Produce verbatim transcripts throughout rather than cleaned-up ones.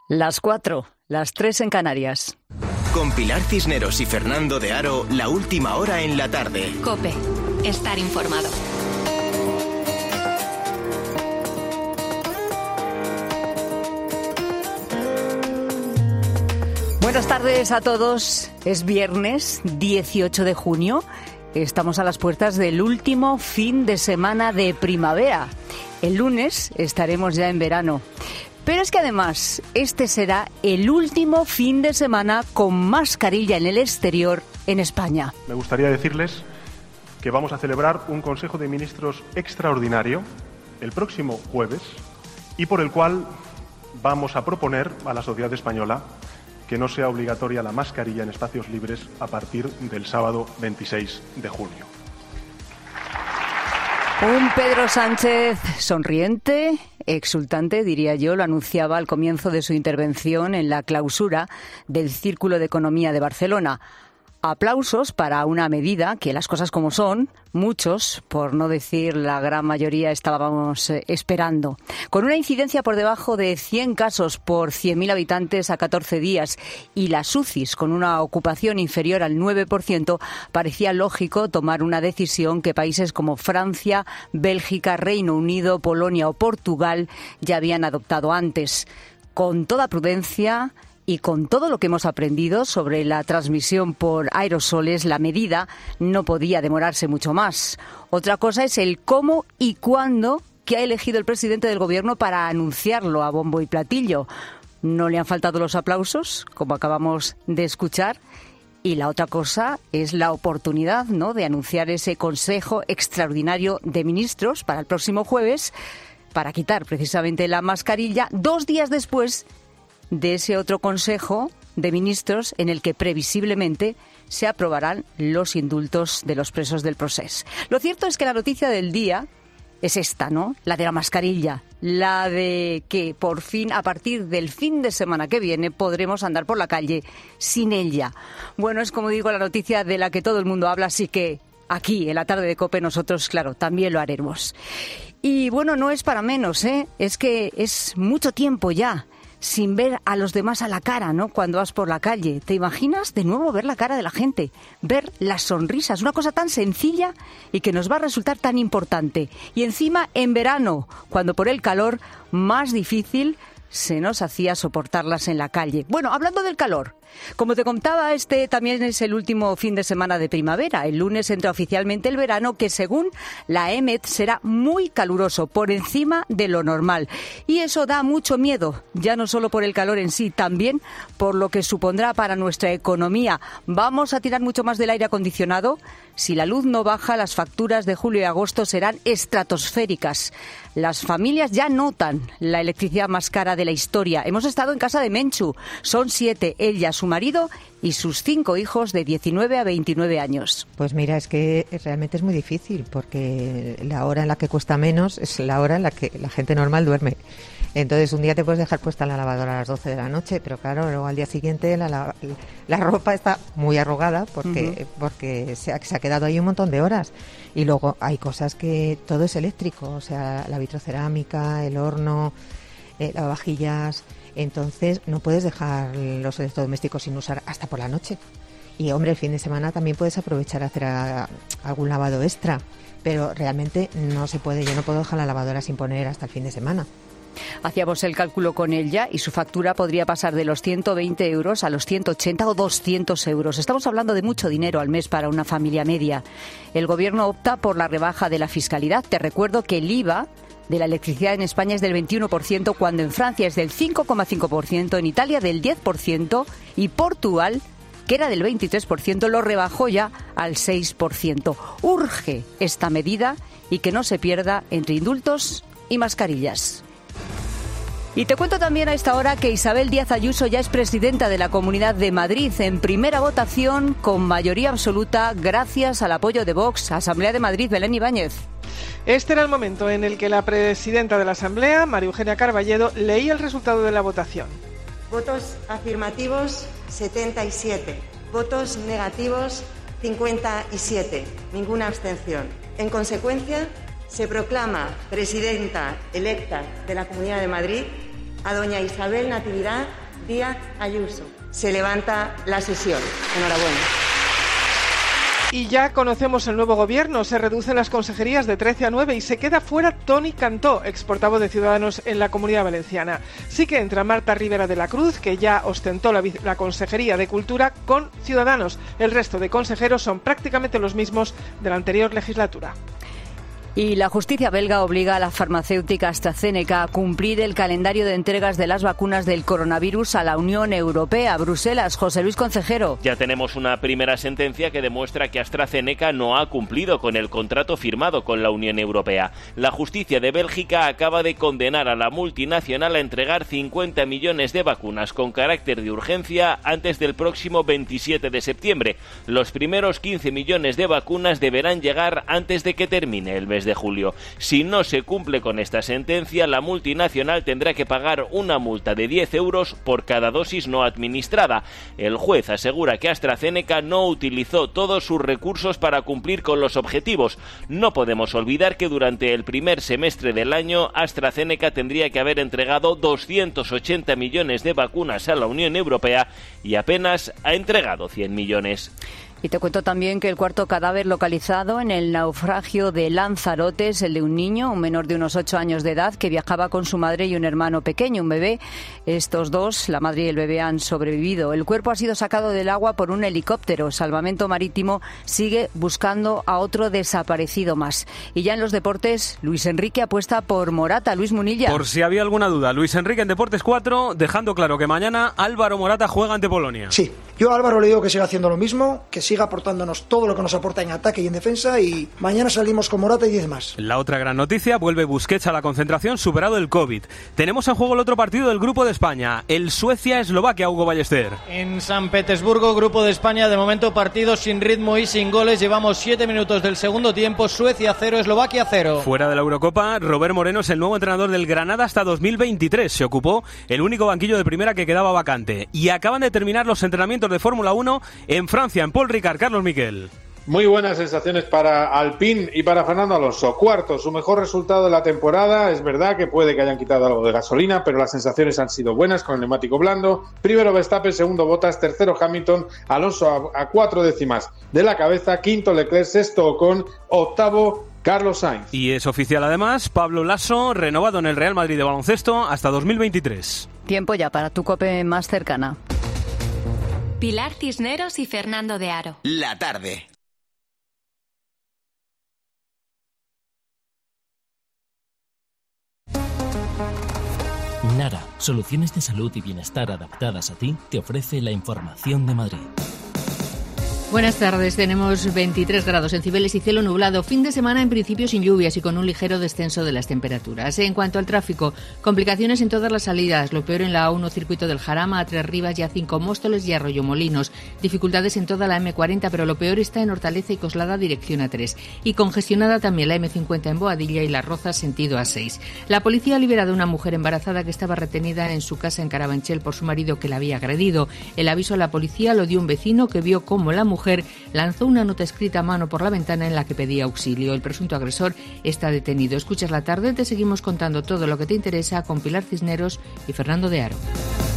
Las cuatro, las tres en Canarias. Con Pilar Cisneros y Fernando de Aro, la última hora en la tarde. COPE, estar informado. Buenas tardes a todos. Es viernes dieciocho de junio. Estamos a las puertas del último fin de semana de primavera. El lunes estaremos ya en verano. Pero es que además este será el último fin de semana con mascarilla en el exterior en España. Me gustaría decirles que vamos a celebrar un Consejo de Ministros extraordinario el próximo jueves y por el cual vamos a proponer a la sociedad española que no sea obligatoria la mascarilla en espacios libres a partir del sábado veintiséis de junio. Un Pedro Sánchez sonriente, exultante, diría yo, lo anunciaba al comienzo de su intervención en la clausura del Círculo de Economía de Barcelona. Aplausos para una medida que, las cosas como son, muchos, por no decir la gran mayoría, estábamos esperando. Con una incidencia por debajo de cien casos por cien mil habitantes a catorce días y las U C Is con una ocupación inferior al nueve por ciento, parecía lógico tomar una decisión que países como Francia, Bélgica, Reino Unido, Polonia o Portugal ya habían adoptado antes. Con toda prudencia y con todo lo que hemos aprendido sobre la transmisión por aerosoles, la medida no podía demorarse mucho más. Otra cosa es el cómo y cuándo que ha elegido el presidente del Gobierno para anunciarlo a bombo y platillo. No le han faltado los aplausos, como acabamos de escuchar. Y la otra cosa es la oportunidad, ¿no?, de anunciar ese Consejo Extraordinario de Ministros para el próximo jueves, para quitar precisamente la mascarilla, dos días después de ese otro Consejo de Ministros en el que previsiblemente se aprobarán los indultos de los presos del Procés. Lo cierto es que la noticia del día es esta, ¿no? La de la mascarilla, la de que por fin, a partir del fin de semana que viene, podremos andar por la calle sin ella. Bueno, es como digo, la noticia de la que todo el mundo habla, así que aquí, en la tarde de COPE, nosotros, claro, también lo haremos. Y bueno, no es para menos, ¿eh? Es que es mucho tiempo ya sin ver a los demás a la cara, ¿no?, cuando vas por la calle. ¿Te imaginas de nuevo ver la cara de la gente? Ver las sonrisas, una cosa tan sencilla y que nos va a resultar tan importante. Y encima en verano, cuando por el calor más difícil se nos hacía soportarlas en la calle. Bueno, hablando del calor, como te contaba, este también es el último fin de semana de primavera. El lunes entra oficialmente el verano, que según la E M E T será muy caluroso, por encima de lo normal. Y eso da mucho miedo, ya no solo por el calor en sí, también por lo que supondrá para nuestra economía. ¿Vamos a tirar mucho más del aire acondicionado? Si la luz no baja, las facturas de julio y agosto serán estratosféricas. Las familias ya notan la electricidad más cara de la historia. Hemos estado en casa de Menchu. Son siete, ella, su marido y sus cinco hijos de diecinueve a veintinueve años. Pues mira, es que realmente es muy difícil porque la hora en la que cuesta menos es la hora en la que la gente normal duerme. Entonces, un día te puedes dejar puesta la lavadora a las doce de la noche, pero claro, luego al día siguiente la, la, la ropa está muy arrugada porque, uh-huh. porque se ha, se ha quedado ahí un montón de horas. Y luego hay cosas que todo es eléctrico, o sea, la vitrocerámica, el horno, eh, lavavajillas. Entonces, no puedes dejar los electrodomésticos sin usar hasta por la noche. Y, hombre, el fin de semana también puedes aprovechar a hacer a, a, algún lavado extra, pero realmente no se puede. Yo no puedo dejar la lavadora sin poner hasta el fin de semana. Hacíamos el cálculo con ella y su factura podría pasar de los ciento veinte euros a los ciento ochenta o doscientos euros. Estamos hablando de mucho dinero al mes para una familia media. El Gobierno opta por la rebaja de la fiscalidad. Te recuerdo que el I V A de la electricidad en España es del veintiuno por ciento, cuando en Francia es del cinco coma cinco por ciento, en Italia del diez por ciento y Portugal, que era del veintitrés por ciento, lo rebajó ya al seis por ciento. Urge esta medida y que no se pierda entre indultos y mascarillas. Y te cuento también a esta hora que Isabel Díaz Ayuso ya es presidenta de la Comunidad de Madrid en primera votación con mayoría absoluta gracias al apoyo de Vox. Asamblea de Madrid, Belén Ibáñez. Este era el momento en el que la presidenta de la Asamblea, María Eugenia Carballedo, leía el resultado de la votación. Votos afirmativos, setenta y siete. Votos negativos, cincuenta y siete. Ninguna abstención. En consecuencia, se proclama presidenta electa de la Comunidad de Madrid a doña Isabel Natividad Díaz Ayuso. Se levanta la sesión. Enhorabuena. Y ya conocemos el nuevo gobierno. Se reducen las consejerías de trece a nueve y se queda fuera Toni Cantó, ex portavoz de Ciudadanos en la Comunidad Valenciana. Sí que entra Marta Rivera de la Cruz, que ya ostentó la, la Consejería de Cultura con Ciudadanos. El resto de consejeros son prácticamente los mismos de la anterior legislatura. Y la justicia belga obliga a la farmacéutica AstraZeneca a cumplir el calendario de entregas de las vacunas del coronavirus a la Unión Europea. Bruselas, José Luis Concejero. Ya tenemos una primera sentencia que demuestra que AstraZeneca no ha cumplido con el contrato firmado con la Unión Europea. La justicia de Bélgica acaba de condenar a la multinacional a entregar cincuenta millones de vacunas con carácter de urgencia antes del próximo veintisiete de septiembre. Los primeros quince millones de vacunas deberán llegar antes de que termine el mes de julio. Si no se cumple con esta sentencia, la multinacional tendrá que pagar una multa de diez euros por cada dosis no administrada. El juez asegura que AstraZeneca no utilizó todos sus recursos para cumplir con los objetivos. No podemos olvidar que durante el primer semestre del año AstraZeneca tendría que haber entregado doscientos ochenta millones de vacunas a la Unión Europea y apenas ha entregado cien millones. Y te cuento también que el cuarto cadáver localizado en el naufragio de Lanzarote es el de un niño, un menor de unos ocho años de edad, que viajaba con su madre y un hermano pequeño, un bebé. Estos dos, la madre y el bebé, han sobrevivido. El cuerpo ha sido sacado del agua por un helicóptero. Salvamento Marítimo sigue buscando a otro desaparecido más. Y ya en los deportes, Luis Enrique apuesta por Morata. Luis Munilla. Por si había alguna duda, Luis Enrique en Deportes cuatro, dejando claro que mañana Álvaro Morata juega ante Polonia. Sí, yo a Álvaro le digo que siga haciendo lo mismo, que siga aportándonos todo lo que nos aporta en ataque y en defensa, y mañana salimos con Morata y diez más. La otra gran noticia, vuelve Busquets a la concentración superado el COVID. Tenemos en juego el otro partido del Grupo de España, el Suecia-Eslovaquia, Hugo Ballester. En San Petersburgo, Grupo de España, de momento partido sin ritmo y sin goles. Llevamos siete minutos del segundo tiempo, Suecia cero, Eslovaquia cero. Fuera de la Eurocopa, Robert Moreno es el nuevo entrenador del Granada hasta dos mil veintitrés. Se ocupó el único banquillo de primera que quedaba vacante. Y acaban de terminar los entrenamientos de Fórmula uno en Francia, en Paul Ricard. Carlos Miquel. Muy buenas sensaciones para Alpine y para Fernando Alonso. Cuarto, su mejor resultado de la temporada. Es verdad que puede que hayan quitado algo de gasolina, pero las sensaciones han sido buenas con el neumático blando. Primero Verstappen, segundo Bottas, tercero Hamilton, Alonso a, a cuatro décimas de la cabeza, quinto Leclerc, sexto Ocon, octavo Carlos Sainz. Y es oficial además, Pablo Lasso, renovado en el Real Madrid de baloncesto hasta dos mil veintitrés. Tiempo ya para tu COPE más cercana. Pilar Cisneros y Fernando de Aro. La tarde. Nara, soluciones de salud y bienestar adaptadas a ti, te ofrece la información de Madrid. Buenas tardes, tenemos veintitrés grados en Cibeles y cielo nublado. Fin de semana en principio sin lluvias y con un ligero descenso de las temperaturas. En cuanto al tráfico, complicaciones en todas las salidas. Lo peor en la A uno, circuito del Jarama, A tres Rivas y A cinco Móstoles y Arroyomolinos. Dificultades en toda la eme cuarenta, pero lo peor está en Hortaleza y Coslada, dirección A tres. Y congestionada también la eme cincuenta en Boadilla y Las Rozas, sentido A seis. La policía ha liberado a una mujer embarazada que estaba retenida en su casa en Carabanchel por su marido que la había agredido. El aviso a la policía lo dio un vecino que vio cómo la mujer lanzó una nota escrita a mano por la ventana en la que pedía auxilio. El presunto agresor está detenido. Escuchas la tarde, te seguimos contando todo lo que te interesa con Pilar Cisneros y Fernando de Aro.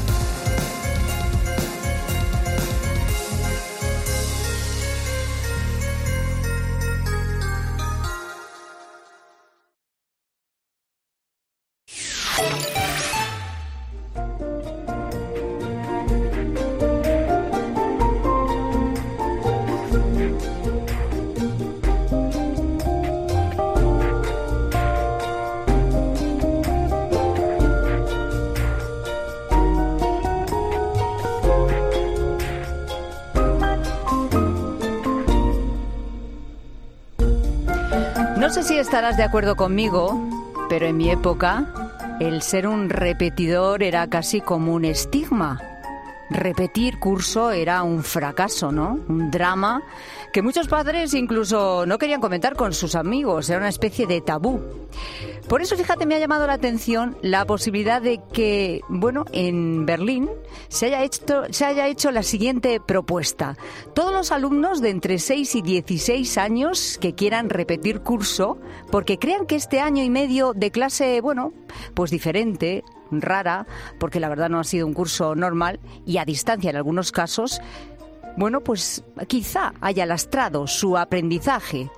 No sé si estarás de acuerdo conmigo, pero en mi época el ser un repetidor era casi como un estigma. Repetir curso era un fracaso, ¿no? Un drama que muchos padres incluso no querían comentar con sus amigos. Era una especie de tabú. Por eso, fíjate, me ha llamado la atención la posibilidad de que, bueno, en Berlín se haya hecho, se haya hecho la siguiente propuesta. Todos los alumnos de entre seis y dieciséis años que quieran repetir curso, porque crean que este año y medio de clase, bueno, pues diferente, rara, porque la verdad no ha sido un curso normal y a distancia en algunos casos, bueno, pues quizá haya lastrado su aprendizaje.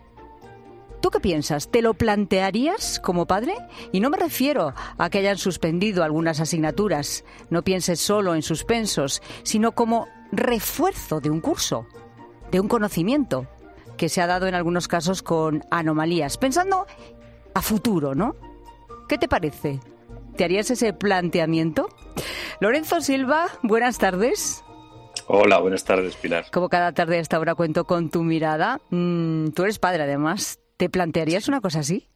¿Tú qué piensas? ¿Te lo plantearías como padre? Y no me refiero a que hayan suspendido algunas asignaturas. No pienses solo en suspensos, sino como refuerzo de un curso, de un conocimiento que se ha dado en algunos casos con anomalías. Pensando a futuro, ¿no? ¿Qué te parece? ¿Te harías ese planteamiento? Lorenzo Silva, buenas tardes. Hola, buenas tardes, Pilar. Como cada tarde a esta hora cuento con tu mirada. Mm, tú eres padre, además. ¿Te plantearías una cosa así?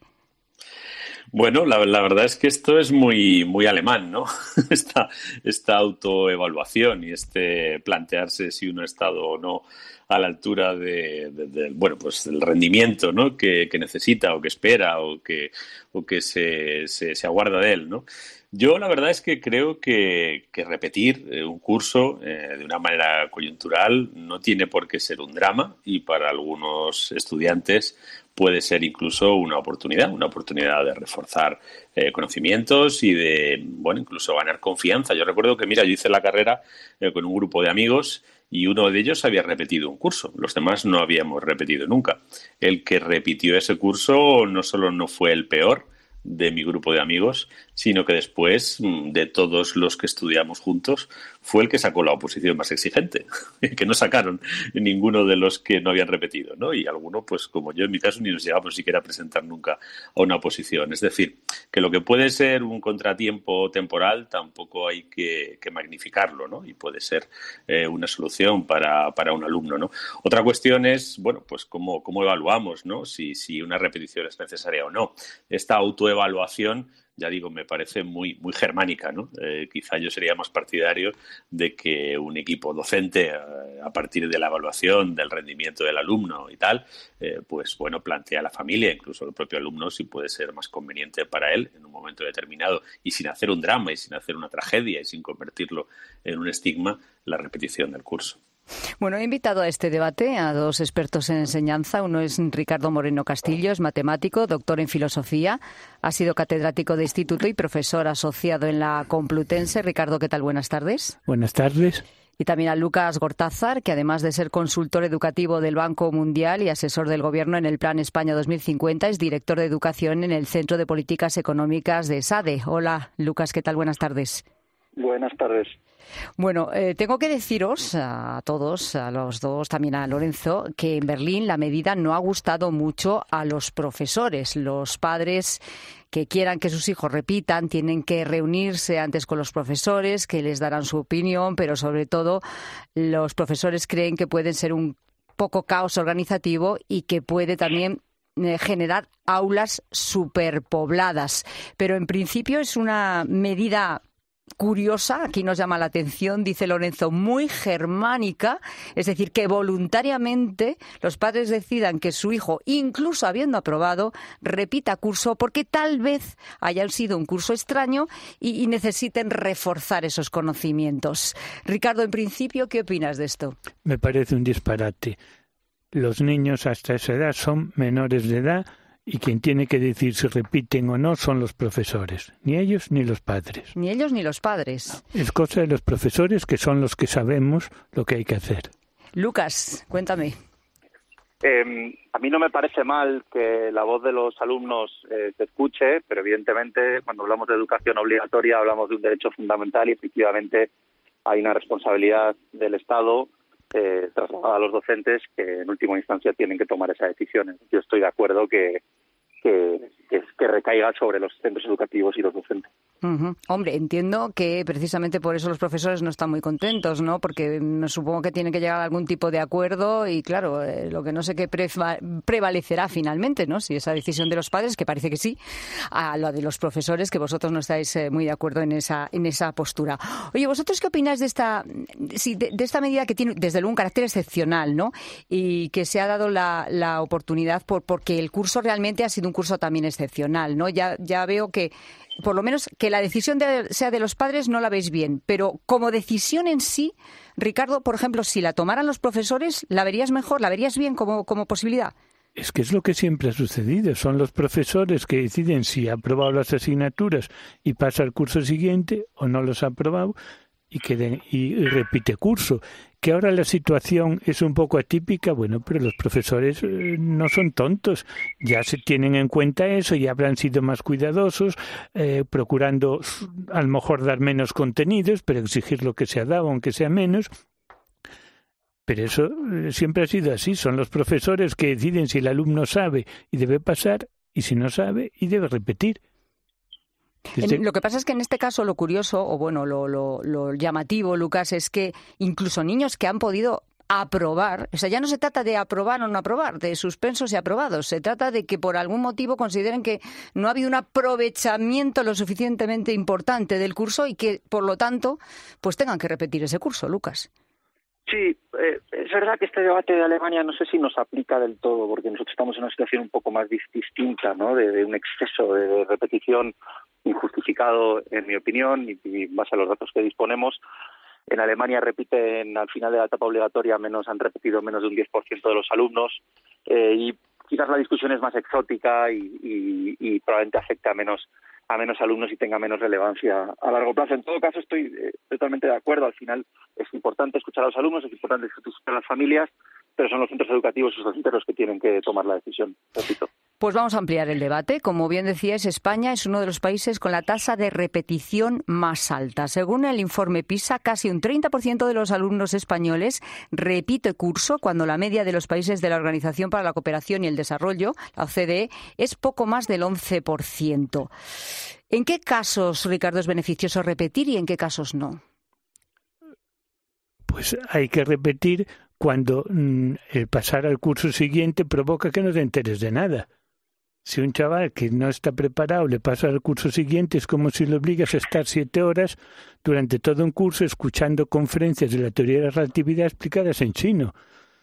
Bueno, la, la verdad es que esto es muy, muy alemán, ¿no? Esta, esta autoevaluación y este plantearse si uno ha estado o no a la altura de, de, de bueno, pues del rendimiento, ¿no? que, que necesita o que espera o que, o que se, se, se aguarda de él, ¿no? Yo la verdad es que creo que, que repetir un curso eh, de una manera coyuntural no tiene por qué ser un drama y para algunos estudiantes puede ser incluso una oportunidad, una oportunidad de reforzar eh, conocimientos y de, bueno, incluso ganar confianza. Yo recuerdo que, mira, yo hice la carrera eh, con un grupo de amigos y uno de ellos había repetido un curso. Los demás no habíamos repetido nunca. El que repitió ese curso no solo no fue el peor de mi grupo de amigos, sino que después de todos los que estudiamos juntos fue el que sacó la oposición más exigente, que no sacaron ninguno de los que no habían repetido, ¿no? Y alguno, pues como yo en mi caso, ni nos llegamos siquiera a presentar nunca a una oposición. Es decir, que lo que puede ser un contratiempo temporal tampoco hay que, que magnificarlo, ¿no? Y puede ser eh, una solución para, para un alumno, ¿no? Otra cuestión es, bueno, pues cómo, cómo evaluamos, ¿no? Si, si una repetición es necesaria o no. Esta autoevaluación, ya digo, me parece muy muy germánica, ¿no? Eh, quizá yo sería más partidario de que un equipo docente, eh, a partir de la evaluación del rendimiento del alumno y tal, eh, pues bueno, plantea a la familia, incluso al propio alumno, si puede ser más conveniente para él en un momento determinado y sin hacer un drama y sin hacer una tragedia y sin convertirlo en un estigma, la repetición del curso. Bueno, he invitado a este debate a dos expertos en enseñanza. Uno es Ricardo Moreno Castillo, es matemático, doctor en filosofía, ha sido catedrático de instituto y profesor asociado en la Complutense. Ricardo, ¿qué tal? Buenas tardes. Buenas tardes. Y también a Lucas Gortázar, que además de ser consultor educativo del Banco Mundial y asesor del Gobierno en el Plan España dos mil cincuenta, es director de educación en el Centro de Políticas Económicas de SADE. Hola, Lucas, ¿qué tal? Buenas tardes. Buenas tardes. Bueno, eh, tengo que deciros a todos, a los dos, también a Lorenzo, que en Berlín la medida no ha gustado mucho a los profesores. Los padres que quieran que sus hijos repitan tienen que reunirse antes con los profesores, que les darán su opinión, pero sobre todo los profesores creen que pueden ser un poco caos organizativo y que puede también eh, generar aulas superpobladas. Pero en principio es una medida curiosa, aquí nos llama la atención, dice Lorenzo, muy germánica, es decir, que voluntariamente los padres decidan que su hijo, incluso habiendo aprobado, repita curso porque tal vez haya sido un curso extraño y, y necesiten reforzar esos conocimientos. Ricardo, en principio, ¿qué opinas de esto? Me parece un disparate. Los niños hasta esa edad son menores de edad y quien tiene que decir si repiten o no son los profesores, ni ellos ni los padres. Ni ellos ni los padres. Es cosa de los profesores, que son los que sabemos lo que hay que hacer. Lucas, cuéntame. Eh, a mí no me parece mal que la voz de los alumnos eh, se escuche, pero evidentemente cuando hablamos de educación obligatoria hablamos de un derecho fundamental y efectivamente hay una responsabilidad del Estado Eh, trasladada a los docentes que en última instancia tienen que tomar esas decisiones. Yo estoy de acuerdo que, que, que, que recaiga sobre los centros educativos y los docentes. Uh-huh. Hombre, entiendo que precisamente por eso los profesores no están muy contentos, ¿no? Porque me supongo que tienen que llegar a algún tipo de acuerdo y, claro, eh, lo que no sé qué preva- prevalecerá finalmente, ¿no? Si esa decisión de los padres, que parece que sí, a la de los profesores, que vosotros no estáis eh, muy de acuerdo en esa en esa postura. Oye, ¿vosotros qué opináis de esta sí, de, de esta medida que tiene, desde luego, un carácter excepcional, ¿no? Y que se ha dado la, la oportunidad por porque el curso realmente ha sido un curso también excepcional, ¿no? Ya, ya veo que por lo menos que la decisión de, sea de los padres no la veis bien, pero como decisión en sí, Ricardo, por ejemplo, si la tomaran los profesores, ¿la verías mejor? ¿La verías bien como, como posibilidad? Es que es lo que siempre ha sucedido. Son los profesores que deciden si ha aprobado las asignaturas y pasa al curso siguiente o no los ha aprobado y, que y, y repite curso. Que ahora la situación es un poco atípica, bueno, pero los profesores eh, no son tontos. Ya se tienen en cuenta eso, ya habrán sido más cuidadosos, eh, procurando a lo mejor dar menos contenidos, pero exigir lo que se ha dado, aunque sea menos. Pero eso eh, siempre ha sido así. Son los profesores que deciden si el alumno sabe y debe pasar, y si no sabe y debe repetir. Desde... Lo que pasa es que en este caso lo curioso, o bueno, lo, lo, lo llamativo, Lucas, es que incluso niños que han podido aprobar, o sea, ya no se trata de aprobar o no aprobar, de suspensos y aprobados, se trata de que por algún motivo consideren que no ha habido un aprovechamiento lo suficientemente importante del curso y que, por lo tanto, pues tengan que repetir ese curso, Lucas. Sí, eh, es verdad que este debate de Alemania no sé si nos aplica del todo, porque nosotros estamos en una situación un poco más distinta, ¿no? De, de un exceso de, de repetición injustificado, en mi opinión, y, y en base a los datos que disponemos. En Alemania repiten al final de la etapa obligatoria menos, han repetido menos de un diez por ciento de los alumnos, eh, y quizás la discusión es más exótica y, y, y probablemente afecte a menos a menos alumnos y tenga menos relevancia a largo plazo. En todo caso, estoy eh, totalmente de acuerdo. Al final es importante escuchar a los alumnos, es importante escuchar a las familias, pero son los centros educativos y sus docentes los que tienen que tomar la decisión, repito. Pues vamos a ampliar el debate. Como bien decías, España es uno de los países con la tasa de repetición más alta. Según el informe PISA, casi un treinta por ciento de los alumnos españoles repite curso, cuando la media de los países de la Organización para la Cooperación y el Desarrollo, la O C D E, es poco más del once por ciento. ¿En qué casos, Ricardo, es beneficioso repetir y en qué casos no? Pues hay que repetir cuando mm, el pasar al curso siguiente provoca que no te enteres de nada. Si un chaval que no está preparado le pasa al curso siguiente, es como si le obligas a estar siete horas durante todo un curso escuchando conferencias de la teoría de la relatividad explicadas en chino.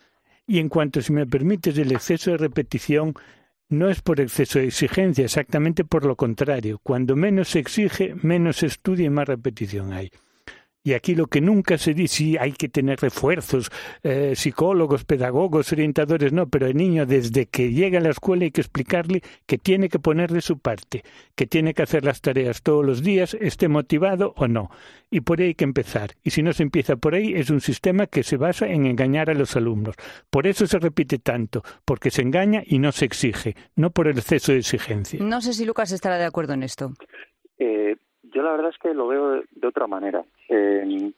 Y en cuanto, si me permites, el exceso de repetición, no es por exceso de exigencia, exactamente por lo contrario. Cuando menos se exige, menos se estudia y más repetición hay. Y aquí lo que nunca se dice, sí, hay que tener refuerzos, eh, psicólogos, pedagogos, orientadores, no, pero el niño desde que llega a la escuela hay que explicarle que tiene que poner de su parte, que tiene que hacer las tareas todos los días, esté motivado o no. Y por ahí hay que empezar. Y si no se empieza por ahí, es un sistema que se basa en engañar a los alumnos. Por eso se repite tanto, porque se engaña y no se exige, no por el exceso de exigencia. No sé si Lucas estará de acuerdo en esto. Eh... Yo la verdad es que lo veo de, de otra manera. Eh,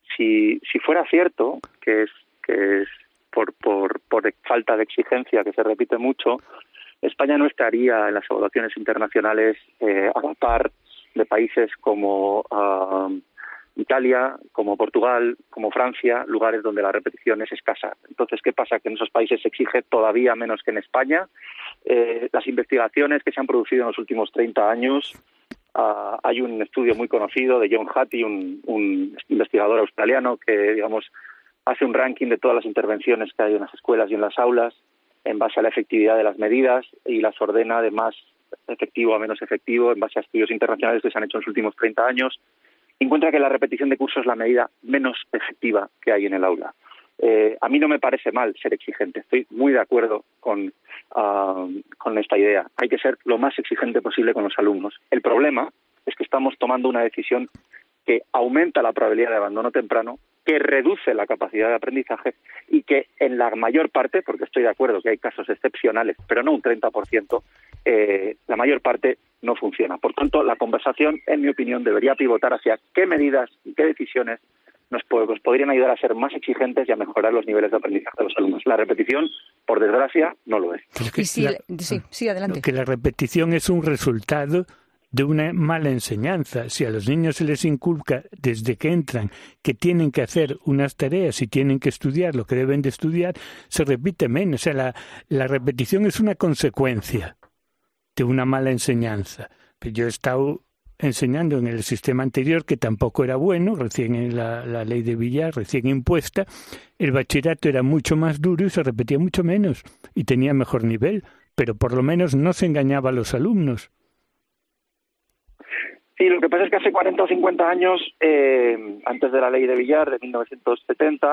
si si fuera cierto que es que es por, por por falta de exigencia que se repite mucho, España no estaría en las evaluaciones internacionales eh, a la par de países como uh, Italia, como Portugal, como Francia, lugares donde la repetición es escasa. Entonces, ¿qué pasa? Que en esos países se exige todavía menos que en España. Eh, las investigaciones que se han producido en los últimos treinta años, Uh, hay un estudio muy conocido de John Hattie, un, un investigador australiano que, digamos, hace un ranking de todas las intervenciones que hay en las escuelas y en las aulas en base a la efectividad de las medidas y las ordena de más efectivo a menos efectivo en base a estudios internacionales que se han hecho en los últimos treinta años. Encuentra que la repetición de cursos es la medida menos efectiva que hay en el aula. Eh, a mí no me parece mal ser exigente, estoy muy de acuerdo con, uh, con esta idea. Hay que ser lo más exigente posible con los alumnos. El problema es que estamos tomando una decisión que aumenta la probabilidad de abandono temprano, que reduce la capacidad de aprendizaje y que en la mayor parte, porque estoy de acuerdo que hay casos excepcionales, pero no un treinta por ciento, eh, la mayor parte no funciona. Por tanto, la conversación, en mi opinión, debería pivotar hacia qué medidas y qué decisiones nos podrían ayudar a ser más exigentes y a mejorar los niveles de aprendizaje de los alumnos. La repetición, por desgracia, no lo es. es que sí, la, sí, sí, adelante. Que la repetición es un resultado de una mala enseñanza. Si a los niños se les inculca desde que entran que tienen que hacer unas tareas y tienen que estudiar lo que deben de estudiar, se repite menos. O sea, la, la repetición es una consecuencia de una mala enseñanza. Yo he estado enseñando en el sistema anterior, que tampoco era bueno, recién en la, la ley de Villar, recién impuesta, el bachillerato era mucho más duro y se repetía mucho menos y tenía mejor nivel, pero por lo menos no se engañaba a los alumnos. Sí, lo que pasa es que hace cuarenta o cincuenta años, eh, antes de la ley de Villar, de mil novecientos setenta,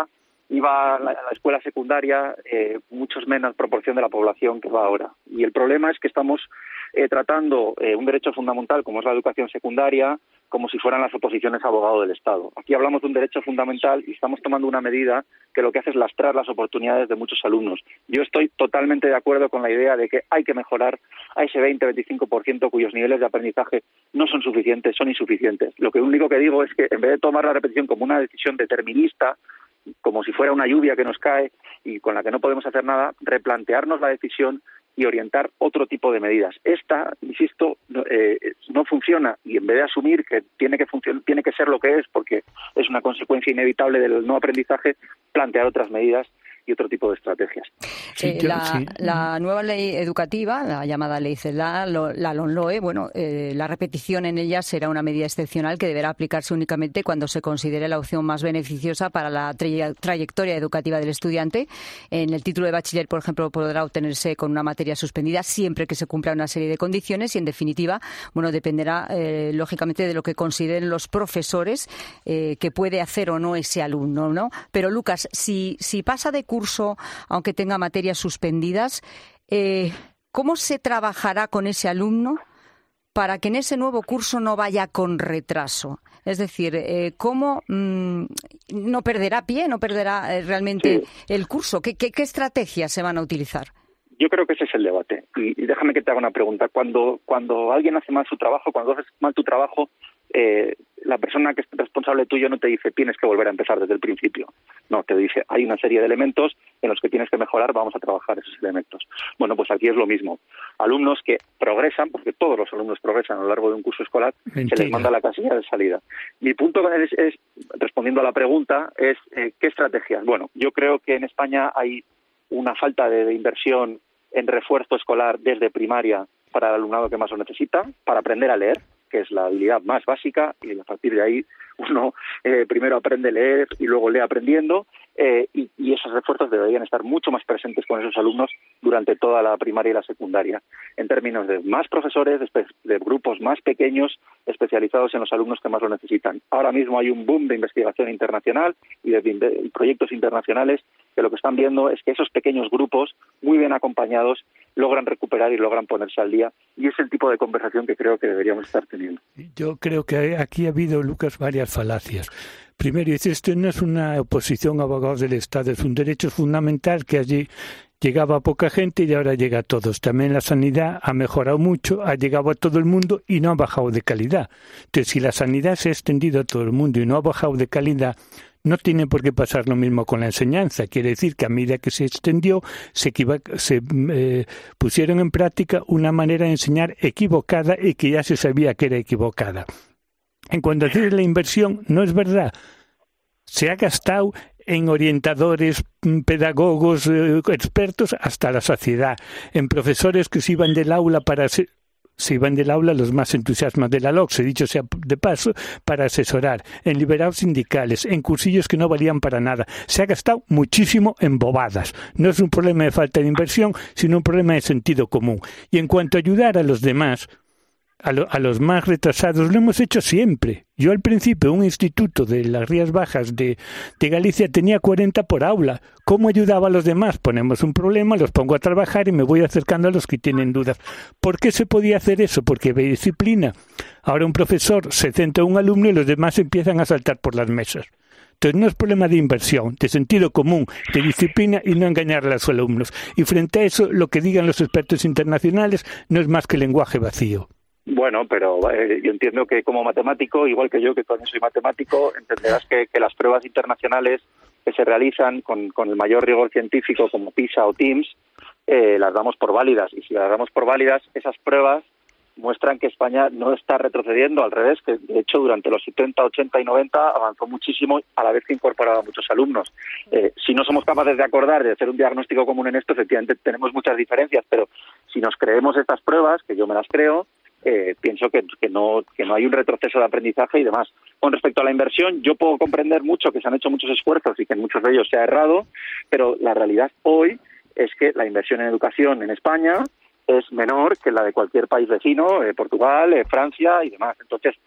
iba a la, a la escuela secundaria eh, muchos menos proporción de la población que va ahora. Y el problema es que estamos eh, tratando eh, un derecho fundamental como es la educación secundaria como si fueran las oposiciones a abogado del Estado. Aquí hablamos de un derecho fundamental y estamos tomando una medida que lo que hace es lastrar las oportunidades de muchos alumnos. Yo estoy totalmente de acuerdo con la idea de que hay que mejorar a ese veinte a veinticinco por ciento cuyos niveles de aprendizaje no son suficientes, son insuficientes. Lo que único que digo es que en vez de tomar la repetición como una decisión determinista, como si fuera una lluvia que nos cae y con la que no podemos hacer nada, replantearnos la decisión y orientar otro tipo de medidas. Esta, insisto, eh, no funciona y en vez de asumir que tiene que funcionar, tiene que ser lo que es porque es una consecuencia inevitable del no aprendizaje, plantear otras medidas y otro tipo de estrategias. Eh, la, sí. la nueva ley educativa, la llamada ley CELA, lo, la LOMLOE, bueno, eh, la repetición en ella será una medida excepcional que deberá aplicarse únicamente cuando se considere la opción más beneficiosa para la tra- trayectoria educativa del estudiante. En el título de bachiller, por ejemplo, podrá obtenerse con una materia suspendida siempre que se cumpla una serie de condiciones y, en definitiva, bueno, dependerá eh, lógicamente de lo que consideren los profesores eh, que puede hacer o no ese alumno, ¿no? Pero, Lucas, si, si pasa de curso, aunque tenga materias suspendidas, eh, ¿cómo se trabajará con ese alumno para que en ese nuevo curso no vaya con retraso? Es decir, eh, ¿cómo mmm, no perderá pie, no perderá eh, realmente sí. el curso? ¿Qué, qué, ¿Qué estrategias se van a utilizar? Yo creo que ese es el debate. Y, y déjame que te haga una pregunta. Cuando, cuando alguien hace mal su trabajo, cuando haces mal tu trabajo, eh, la persona que es responsable tuyo no te dice tienes que volver a empezar desde el principio. No, te dice hay una serie de elementos en los que tienes que mejorar, vamos a trabajar esos elementos. Bueno, pues aquí es lo mismo. Alumnos que progresan, porque todos los alumnos progresan a lo largo de un curso escolar, Mentira. se les manda a la casilla de salida. Mi punto es, es respondiendo a la pregunta, es eh, ¿qué estrategias? Bueno, yo creo que en España hay una falta de, de inversión en refuerzo escolar desde primaria para el alumnado que más lo necesita, para aprender a leer, que es la habilidad más básica, y a partir de ahí uno eh, primero aprende a leer y luego lee aprendiendo, eh, y, y esos refuerzos deberían estar mucho más presentes con esos alumnos durante toda la primaria y la secundaria, en términos de más profesores, de, de grupos más pequeños especializados en los alumnos que más lo necesitan. Ahora mismo hay un boom de investigación internacional y de, de proyectos internacionales que lo que están viendo es que esos pequeños grupos, muy bien acompañados, logran recuperar y logran ponerse al día, y es el tipo de conversación que creo que deberíamos estar teniendo. Yo creo que aquí ha habido, Lucas, varias falacias. Primero, dice, esto no es una oposición a abogados del Estado, es un derecho fundamental que allí llegaba a poca gente y ahora llega a todos. También la sanidad ha mejorado mucho, ha llegado a todo el mundo y no ha bajado de calidad. Entonces, si la sanidad se ha extendido a todo el mundo y no ha bajado de calidad, no tiene por qué pasar lo mismo con la enseñanza. Quiere decir que a medida que se extendió, se, equivoc- se eh, pusieron en práctica una manera de enseñar equivocada y que ya se sabía que era equivocada. En cuanto a decir la inversión, no es verdad. Se ha gastado en orientadores, pedagogos, eh, expertos hasta la saciedad, en profesores que se iban del aula para ser... se iban del aula los más entusiasmados de la LOCSE, dicho sea de paso, para asesorar, en liberados sindicales, en cursillos que no valían para nada. Se ha gastado muchísimo en bobadas. No es un problema de falta de inversión, sino un problema de sentido común. Y en cuanto a ayudar a los demás, a, lo, a los más retrasados, lo hemos hecho siempre. Yo al principio, un instituto de las Rías Bajas de, de Galicia tenía cuarenta por aula. ¿Cómo ayudaba a los demás? Ponemos un problema, los pongo a trabajar y me voy acercando a los que tienen dudas. ¿Por qué se podía hacer eso? Porque había disciplina. Ahora un profesor se centra en un alumno y los demás empiezan a saltar por las mesas. Entonces no es problema de inversión, de sentido común, de disciplina y no engañar a los alumnos. Y frente a eso, lo que digan los expertos internacionales no es más que lenguaje vacío. Bueno, pero eh, yo entiendo que como matemático, igual que yo, que también soy matemático, entenderás que, que las pruebas internacionales que se realizan con, con el mayor rigor científico, como PISA o TIMSS, eh, las damos por válidas. Y si las damos por válidas, esas pruebas muestran que España no está retrocediendo, al revés, que de hecho durante los setenta, ochenta y noventa avanzó muchísimo a la vez que incorporaba a muchos alumnos. Eh, si no somos capaces de acordar, de hacer un diagnóstico común en esto, efectivamente tenemos muchas diferencias, pero si nos creemos estas pruebas, que yo me las creo, Eh, pienso que, que no que no hay un retroceso de aprendizaje y demás. Con respecto a la inversión, yo puedo comprender mucho que se han hecho muchos esfuerzos y que en muchos de ellos se ha errado, pero la realidad hoy es que la inversión en educación en España es menor que la de cualquier país vecino, eh, Portugal, eh, Francia y demás. Entonces,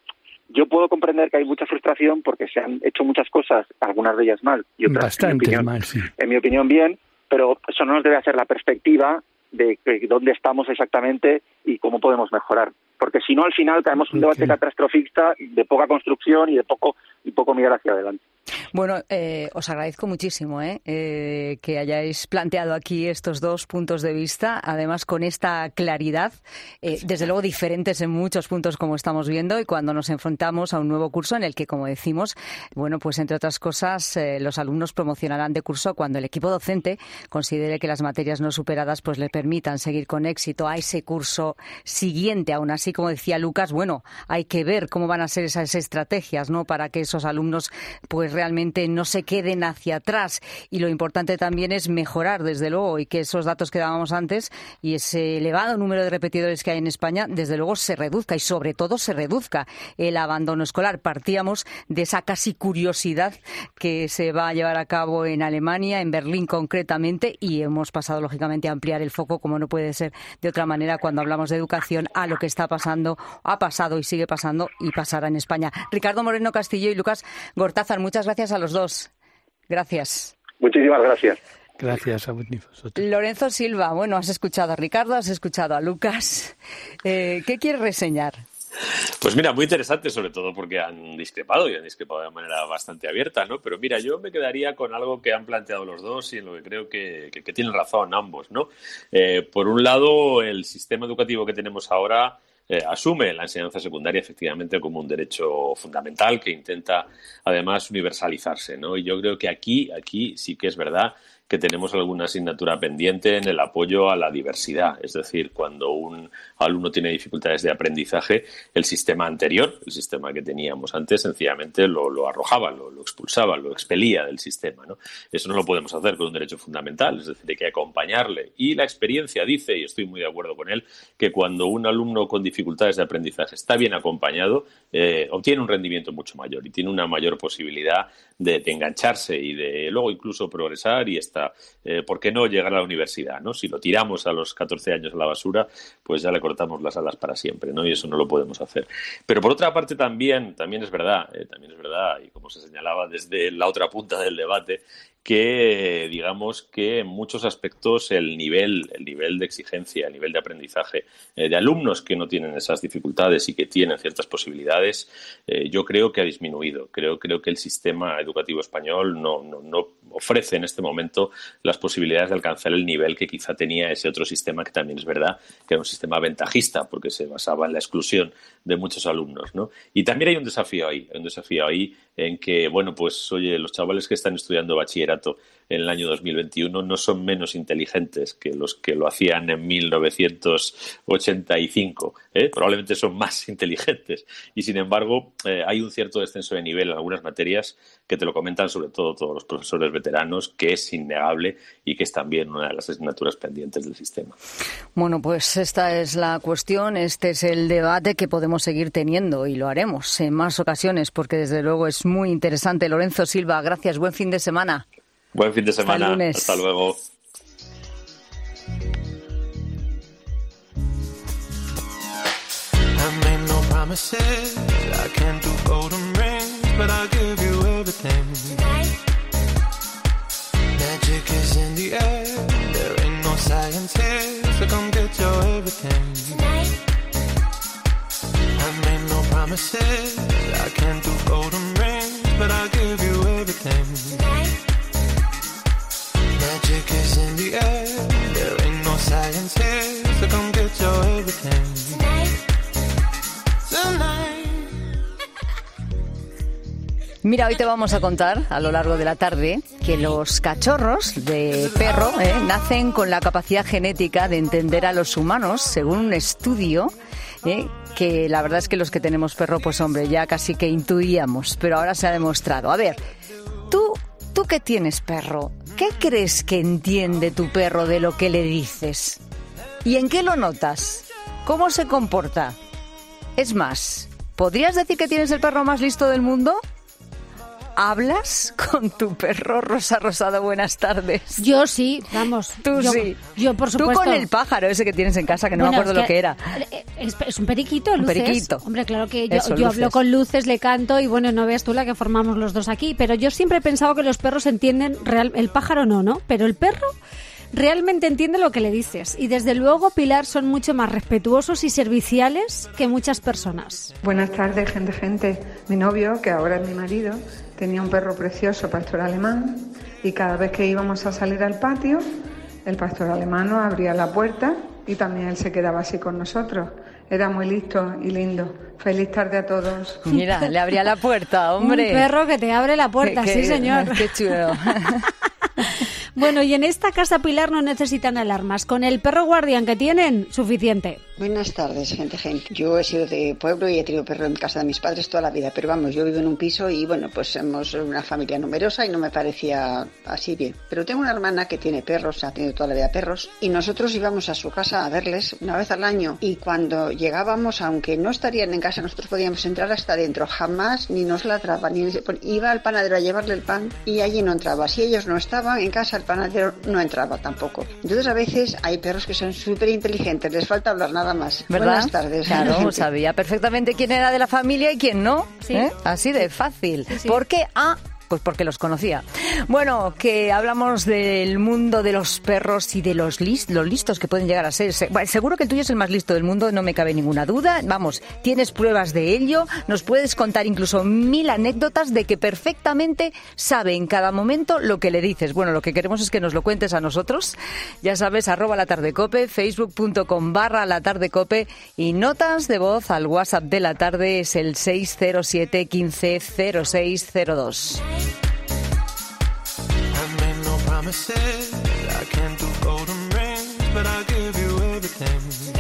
Yo puedo comprender que hay mucha frustración porque se han hecho muchas cosas, algunas de ellas mal y otras, Bastante en mi opinión, mal, sí. en mi opinión bien, pero eso no nos debe hacer la perspectiva de, de dónde estamos exactamente y cómo podemos mejorar. Porque si no, al final caemos en un debate okay. catastrofista de poca construcción y de poco y poco mirar hacia adelante. Bueno, eh, os agradezco muchísimo ¿eh? Eh, que hayáis planteado aquí estos dos puntos de vista, además con esta claridad, eh, desde luego diferentes en muchos puntos como estamos viendo, y cuando nos enfrentamos a un nuevo curso en el que, como decimos, bueno, pues entre otras cosas, eh, los alumnos promocionarán de curso cuando el equipo docente considere que las materias no superadas pues le permitan seguir con éxito a ese curso siguiente. Aún así, como decía Lucas, bueno, hay que ver cómo van a ser esas estrategias, ¿no?, para que esos alumnos pues realmente no se queden hacia atrás, y lo importante también es mejorar, desde luego, y que esos datos que dábamos antes y ese elevado número de repetidores que hay en España, desde luego se reduzca, y sobre todo se reduzca el abandono escolar. Partíamos de esa casi curiosidad que se va a llevar a cabo en Alemania, en Berlín concretamente, y hemos pasado lógicamente a ampliar el foco, como no puede ser de otra manera cuando hablamos de educación, a lo que está pasando, ha pasado y sigue pasando y pasará en España. Ricardo Moreno Castillo y Lucas Gortázar, muchas gracias a los dos. Gracias. Muchísimas gracias. Gracias a vosotros. Lorenzo Silva, bueno, has escuchado a Ricardo, has escuchado a Lucas. Eh, ¿Qué quieres reseñar? Pues mira, muy interesante, sobre todo porque han discrepado y han discrepado de manera bastante abierta, ¿no? Pero mira, yo me quedaría con algo que han planteado los dos y en lo que creo que, que, que tienen razón ambos, ¿no? Eh, por un lado, el sistema educativo que tenemos ahora Eh, asume la enseñanza secundaria efectivamente como un derecho fundamental que intenta además universalizarse, ¿no? Y yo creo que aquí, aquí sí que es verdad que tenemos alguna asignatura pendiente en el apoyo a la diversidad. Es decir, cuando un alumno tiene dificultades de aprendizaje, el sistema anterior, el sistema que teníamos antes, sencillamente lo, lo arrojaba, lo, lo expulsaba, lo expelía del sistema, ¿no? Eso no lo podemos hacer con un derecho fundamental, es decir, hay que acompañarle. Y la experiencia dice, y estoy muy de acuerdo con él, que cuando un alumno con dificultades de aprendizaje está bien acompañado, eh, obtiene un rendimiento mucho mayor y tiene una mayor posibilidad de, de engancharse y de luego incluso progresar y estar Eh, ¿por qué no llegar a la universidad, ¿no? Si lo tiramos a los catorce años a la basura, pues ya le cortamos las alas para siempre, ¿no? Y eso no lo podemos hacer. Pero por otra parte también, también es verdad, eh, también es verdad, y como se señalaba desde la otra punta del debate, que digamos que en muchos aspectos el nivel, el nivel de exigencia, el nivel de aprendizaje eh, de alumnos que no tienen esas dificultades y que tienen ciertas posibilidades, eh, yo creo que ha disminuido. Creo, creo que el sistema educativo español no, no, no ofrece en este momento las posibilidades de alcanzar el nivel que quizá tenía ese otro sistema, que también es verdad que era un sistema ventajista porque se basaba en la exclusión de muchos alumnos, ¿no? Y también hay un desafío ahí, un desafío ahí en que, bueno, pues oye, los chavales que están estudiando bachillerato en el año dos mil veintiuno no son menos inteligentes que los que lo hacían en mil novecientos ochenta y cinco, ¿eh? Probablemente son más inteligentes y, sin embargo, eh, hay un cierto descenso de nivel en algunas materias que te lo comentan sobre todo todos los profesores veteranos, que es innegable y que es también una de las asignaturas pendientes del sistema. Bueno, pues esta es la cuestión, este es el debate que podemos seguir teniendo y lo haremos en más ocasiones porque desde luego es muy interesante. Lorenzo Silva, gracias, buen fin de semana. Buen fin de semana, hasta, lunes. Hasta luego. Magic is in the air, there ain't no science here, so come get your everything. Tonight. I made no promises, I can't do golden rings, but I'll give you everything. Tonight. Magic is in the air, there ain't no science here, so come get your everything. Tonight. Tonight. Mira, hoy te vamos a contar a lo largo de la tarde que los cachorros de perro eh, nacen con la capacidad genética de entender a los humanos, según un estudio eh, que la verdad es que los que tenemos perro, pues hombre, ya casi que intuíamos, pero ahora se ha demostrado. A ver, tú, tú que tienes perro, ¿qué crees que entiende tu perro de lo que le dices? ¿Y en qué lo notas? ¿Cómo se comporta? Es más, ¿podrías decir que tienes el perro más listo del mundo? ¿hablas con tu perro? Rosa Rosado, buenas tardes. Yo sí, vamos. Tú yo, sí. Yo, por supuesto. Tú con el pájaro ese que tienes en casa, que no bueno, me acuerdo es que, lo que era. Es, es un periquito, un Luces. periquito. Hombre, claro que yo, Eso, yo Luces. hablo con Luces, le canto y bueno, no veas tú la que formamos los dos aquí. Pero yo siempre he pensado que los perros entienden, real, el pájaro no, ¿no? Pero el perro realmente entiende lo que le dices. Y desde luego, Pilar, son mucho más respetuosos y serviciales que muchas personas. Buenas tardes, gente, gente. Mi novio, que ahora es mi marido, tenía un perro precioso, pastor alemán, y cada vez que íbamos a salir al patio, el pastor alemán nos abría la puerta y también él se quedaba así con nosotros. Era muy listo y lindo. Feliz tarde a todos. Mira, le abría la puerta, hombre. Un perro que te abre la puerta, qué, sí, señor. Qué chulo. Bueno, y en esta casa, Pilar, no necesitan alarmas. Con el perro guardián que tienen, suficiente. Buenas tardes, gente, gente. Yo he sido de pueblo y he tenido perro en casa de mis padres toda la vida, pero vamos, yo vivo en un piso y bueno, pues somos una familia numerosa y no me parecía así bien. Pero tengo una hermana que tiene perros, ha tenido toda la vida perros, y nosotros íbamos a su casa a verles una vez al año, y cuando llegábamos, aunque no estarían en casa, nosotros podíamos entrar hasta dentro. Jamás ni nos ladraba, ni iba al panadero a llevarle el pan y allí no entraba. Si ellos no estaban en casa, el panadero no entraba tampoco. Entonces a veces hay perros que son súper inteligentes, les falta hablar nada más. ¿Verdad? Buenas tardes. Claro, sabía perfectamente quién era de la familia y quién no. Sí. ¿Eh? Así de fácil. Sí, sí. ¿Por qué? Ah, pues porque los conocía. Bueno, que hablamos del mundo de los perros y de los, list, los listos que pueden llegar a ser. Bueno, seguro que el tuyo es el más listo del mundo, no me cabe ninguna duda. Vamos, tienes pruebas de ello. Nos puedes contar incluso mil anécdotas de que perfectamente sabe en cada momento lo que le dices. Bueno, lo que queremos es que nos lo cuentes a nosotros. Ya sabes, arroba la tarde cope, facebook.com barra la tarde cope, y notas de voz al WhatsApp de la tarde es el seis cero siete, quince, cero seis cero dos. Promises, I can't do golden rings, but I'll give you everything.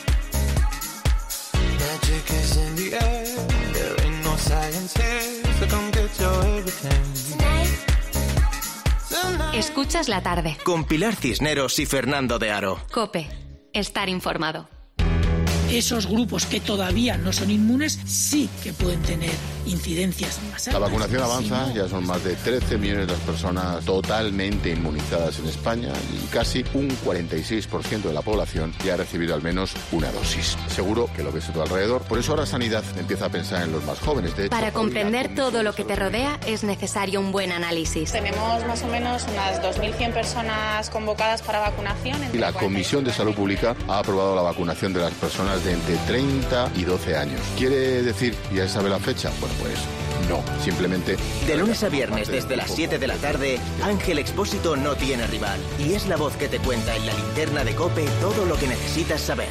Magic is in the air, there ain't no science here, so come get your everything. Tonight. Escuchas la tarde. Con Pilar Cisneros y Fernando de Aro. COPE. Estar informado. Esos grupos que todavía no son inmunes sí que pueden tener incidencias más altas. La vacunación avanza, si no, ya son más de trece millones las personas totalmente inmunizadas en España y casi un cuarenta y seis por ciento de la población ya ha recibido al menos una dosis. Seguro que lo ves a tu alrededor, por eso ahora Sanidad empieza a pensar en los más jóvenes. De hecho, Para comprender todo lo que te rodea es necesario un buen análisis. Tenemos más o menos unas dos mil cien personas convocadas para vacunación. Y la Comisión de Salud Pública ha aprobado la vacunación de las personas de entre treinta y doce años. ¿Quiere decir, ya sabe la fecha? Bueno, pues no, simplemente... De lunes a viernes desde las siete de la tarde, Ángel Expósito no tiene rival y es la voz que te cuenta en la linterna de COPE todo lo que necesitas saber.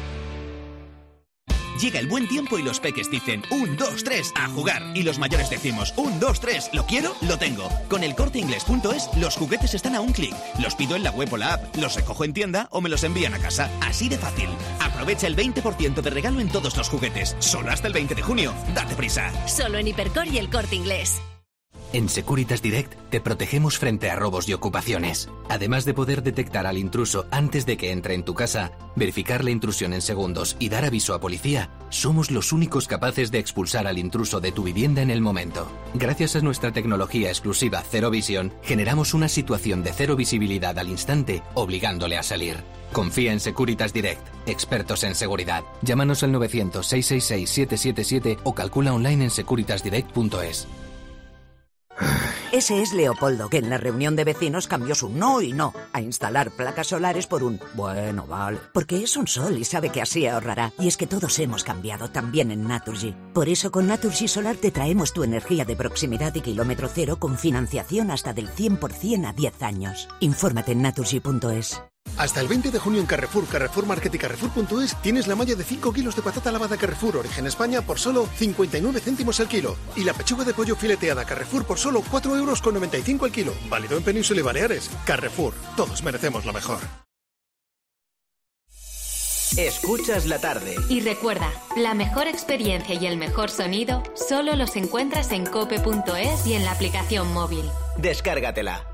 Llega el buen tiempo y los peques dicen un, dos, tres, a jugar. Y los mayores decimos un, dos, tres, lo quiero, lo tengo. Con el corte inglés punto es los juguetes están a un clic. Los pido en la web o la app, los recojo en tienda o me los envían a casa. Así de fácil. Aprovecha el veinte por ciento de regalo en todos los juguetes. Solo hasta el veinte de junio. Date prisa. Solo en Hipercor y el Corte Inglés. En Securitas Direct te protegemos frente a robos y ocupaciones. Además de poder detectar al intruso antes de que entre en tu casa, verificar la intrusión en segundos y dar aviso a policía, somos los únicos capaces de expulsar al intruso de tu vivienda en el momento. Gracias a nuestra tecnología exclusiva Cero Visión, generamos una situación de cero visibilidad al instante, obligándole a salir. Confía en Securitas Direct, expertos en seguridad. Llámanos al novecientos, seiscientos sesenta y seis, siete siete siete o calcula online en securitas direct punto es. Ese es Leopoldo, que en la reunión de vecinos cambió su no y no a instalar placas solares por un bueno, vale. Porque es un sol y sabe que así ahorrará. Y es que todos hemos cambiado, también en Naturgy. Por eso con Naturgy Solar te traemos tu energía de proximidad y kilómetro cero con financiación hasta del cien por ciento a diez años. Infórmate en naturgy punto es. Hasta el veinte de junio en Carrefour, Carrefour Market y Carrefour punto es tienes la malla de cinco kilos de patata lavada Carrefour Origen España por solo cincuenta y nueve céntimos al kilo. Y la pechuga de pollo fileteada Carrefour por solo cuatro euros con noventa y cinco al kilo. Válido en Península y Baleares. Carrefour. Todos merecemos lo mejor. Escuchas la tarde. Y recuerda, la mejor experiencia y el mejor sonido solo los encuentras en cope punto es y en la aplicación móvil. Descárgatela.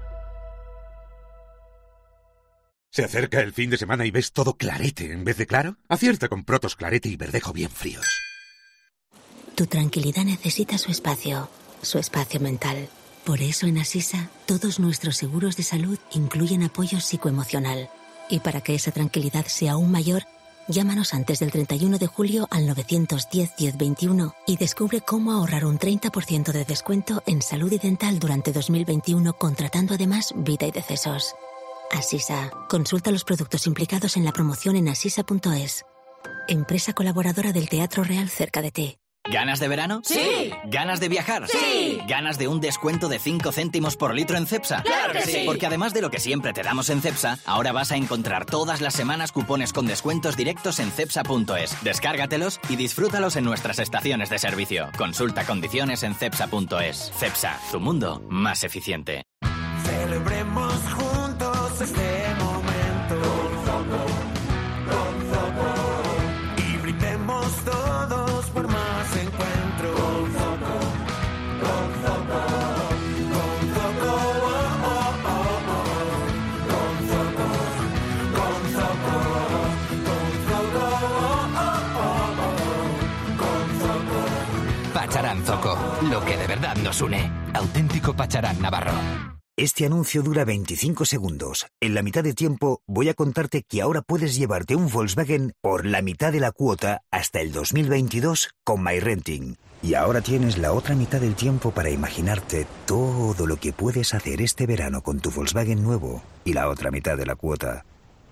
¿Se acerca el fin de semana y ves todo clarete en vez de claro? Acierta con Protos Clarete y Verdejo bien fríos. Tu tranquilidad necesita su espacio. su espacio mental. Por eso en Asisa, todos nuestros seguros de salud incluyen apoyo psicoemocional. Y para que esa tranquilidad sea aún mayor, llámanos antes del treinta y uno de julio al nueve uno cero, diez veintiuno y descubre cómo ahorrar un treinta por ciento de descuento en salud y dental durante dos mil veintiuno, contratando además vida y decesos. Asisa. Consulta los productos implicados en la promoción en asisa punto es. Empresa colaboradora del Teatro Real cerca de ti. ¿Ganas de verano? ¡Sí! ¿Ganas de viajar? ¡Sí! ¿Ganas de un descuento de cinco céntimos por litro en Cepsa? ¡Claro que sí! Porque además de lo que siempre te damos en Cepsa, ahora vas a encontrar todas las semanas cupones con descuentos directos en cepsa punto es. Descárgatelos y disfrútalos en nuestras estaciones de servicio. Consulta condiciones en cepsa punto es. Cepsa, tu mundo más eficiente. Celebremos juntos este momento. Con Zoco, con Zoco. Y brindemos todos por más encuentro. Con Zoco, con Zoco. Con Zoco, oh, oh, oh, oh. Con Zoco, con Zoco. Con Zoco, oh, oh, oh, oh. Con Zoco. Pacharán Zoco, lo que de verdad nos une. Auténtico Pacharán Navarro. Este anuncio dura veinticinco segundos. En la mitad de tiempo voy a contarte que ahora puedes llevarte un Volkswagen por la mitad de la cuota hasta el dos mil veintidós con MyRenting. Y ahora tienes la otra mitad del tiempo para imaginarte todo lo que puedes hacer este verano con tu Volkswagen nuevo y la otra mitad de la cuota.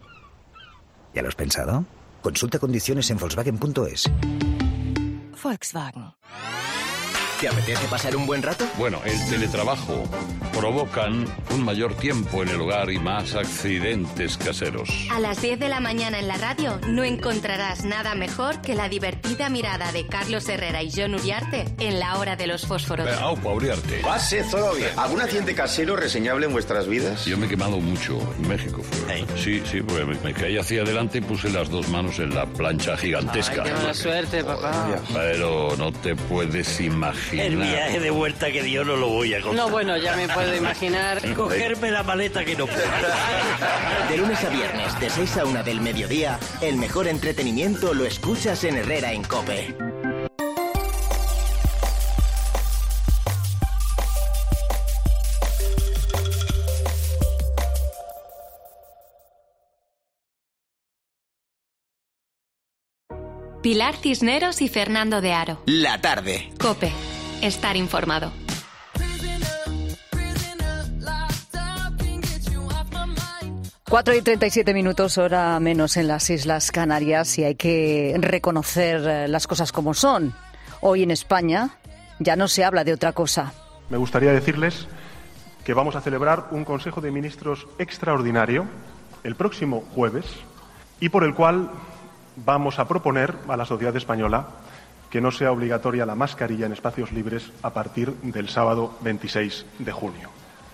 ¿Ya lo has pensado? Consulta condiciones en volkswagen punto es. Volkswagen. ¿Te apetece pasar un buen rato? Bueno, el teletrabajo provocan un mayor tiempo en el hogar y más accidentes caseros. A las diez de la mañana en la radio no encontrarás nada mejor que la divertida mirada de Carlos Herrera y Jon Uriarte en La Hora de los Fósforos. Eh, aupa, Uriarte. Pase todo bien. ¿Algún accidente casero reseñable en vuestras vidas? Yo me he quemado mucho. En México fue. ¿Eh? Sí, sí, porque me, me caí hacia adelante y puse las dos manos en la plancha gigantesca. Ay, qué mala suerte, papá. Pero no te puedes imaginar. El viaje de vuelta que dio no lo voy a contar. No, bueno, ya me puedo imaginar. Cogerme la maleta que no puedo. De lunes a viernes, de seis a una del mediodía, el mejor entretenimiento lo escuchas en Herrera en COPE. Pilar Cisneros y Fernando de Aro. La tarde. COPE. Estar informado. Cuatro y treinta y siete minutos, hora menos en las Islas Canarias, y hay que reconocer las cosas como son. Hoy en España ya no se habla de otra cosa. Me gustaría decirles que vamos a celebrar un Consejo de Ministros extraordinario el próximo jueves y por el cual vamos a proponer a la sociedad española que no sea obligatoria la mascarilla en espacios libres a partir del sábado veintiséis de junio.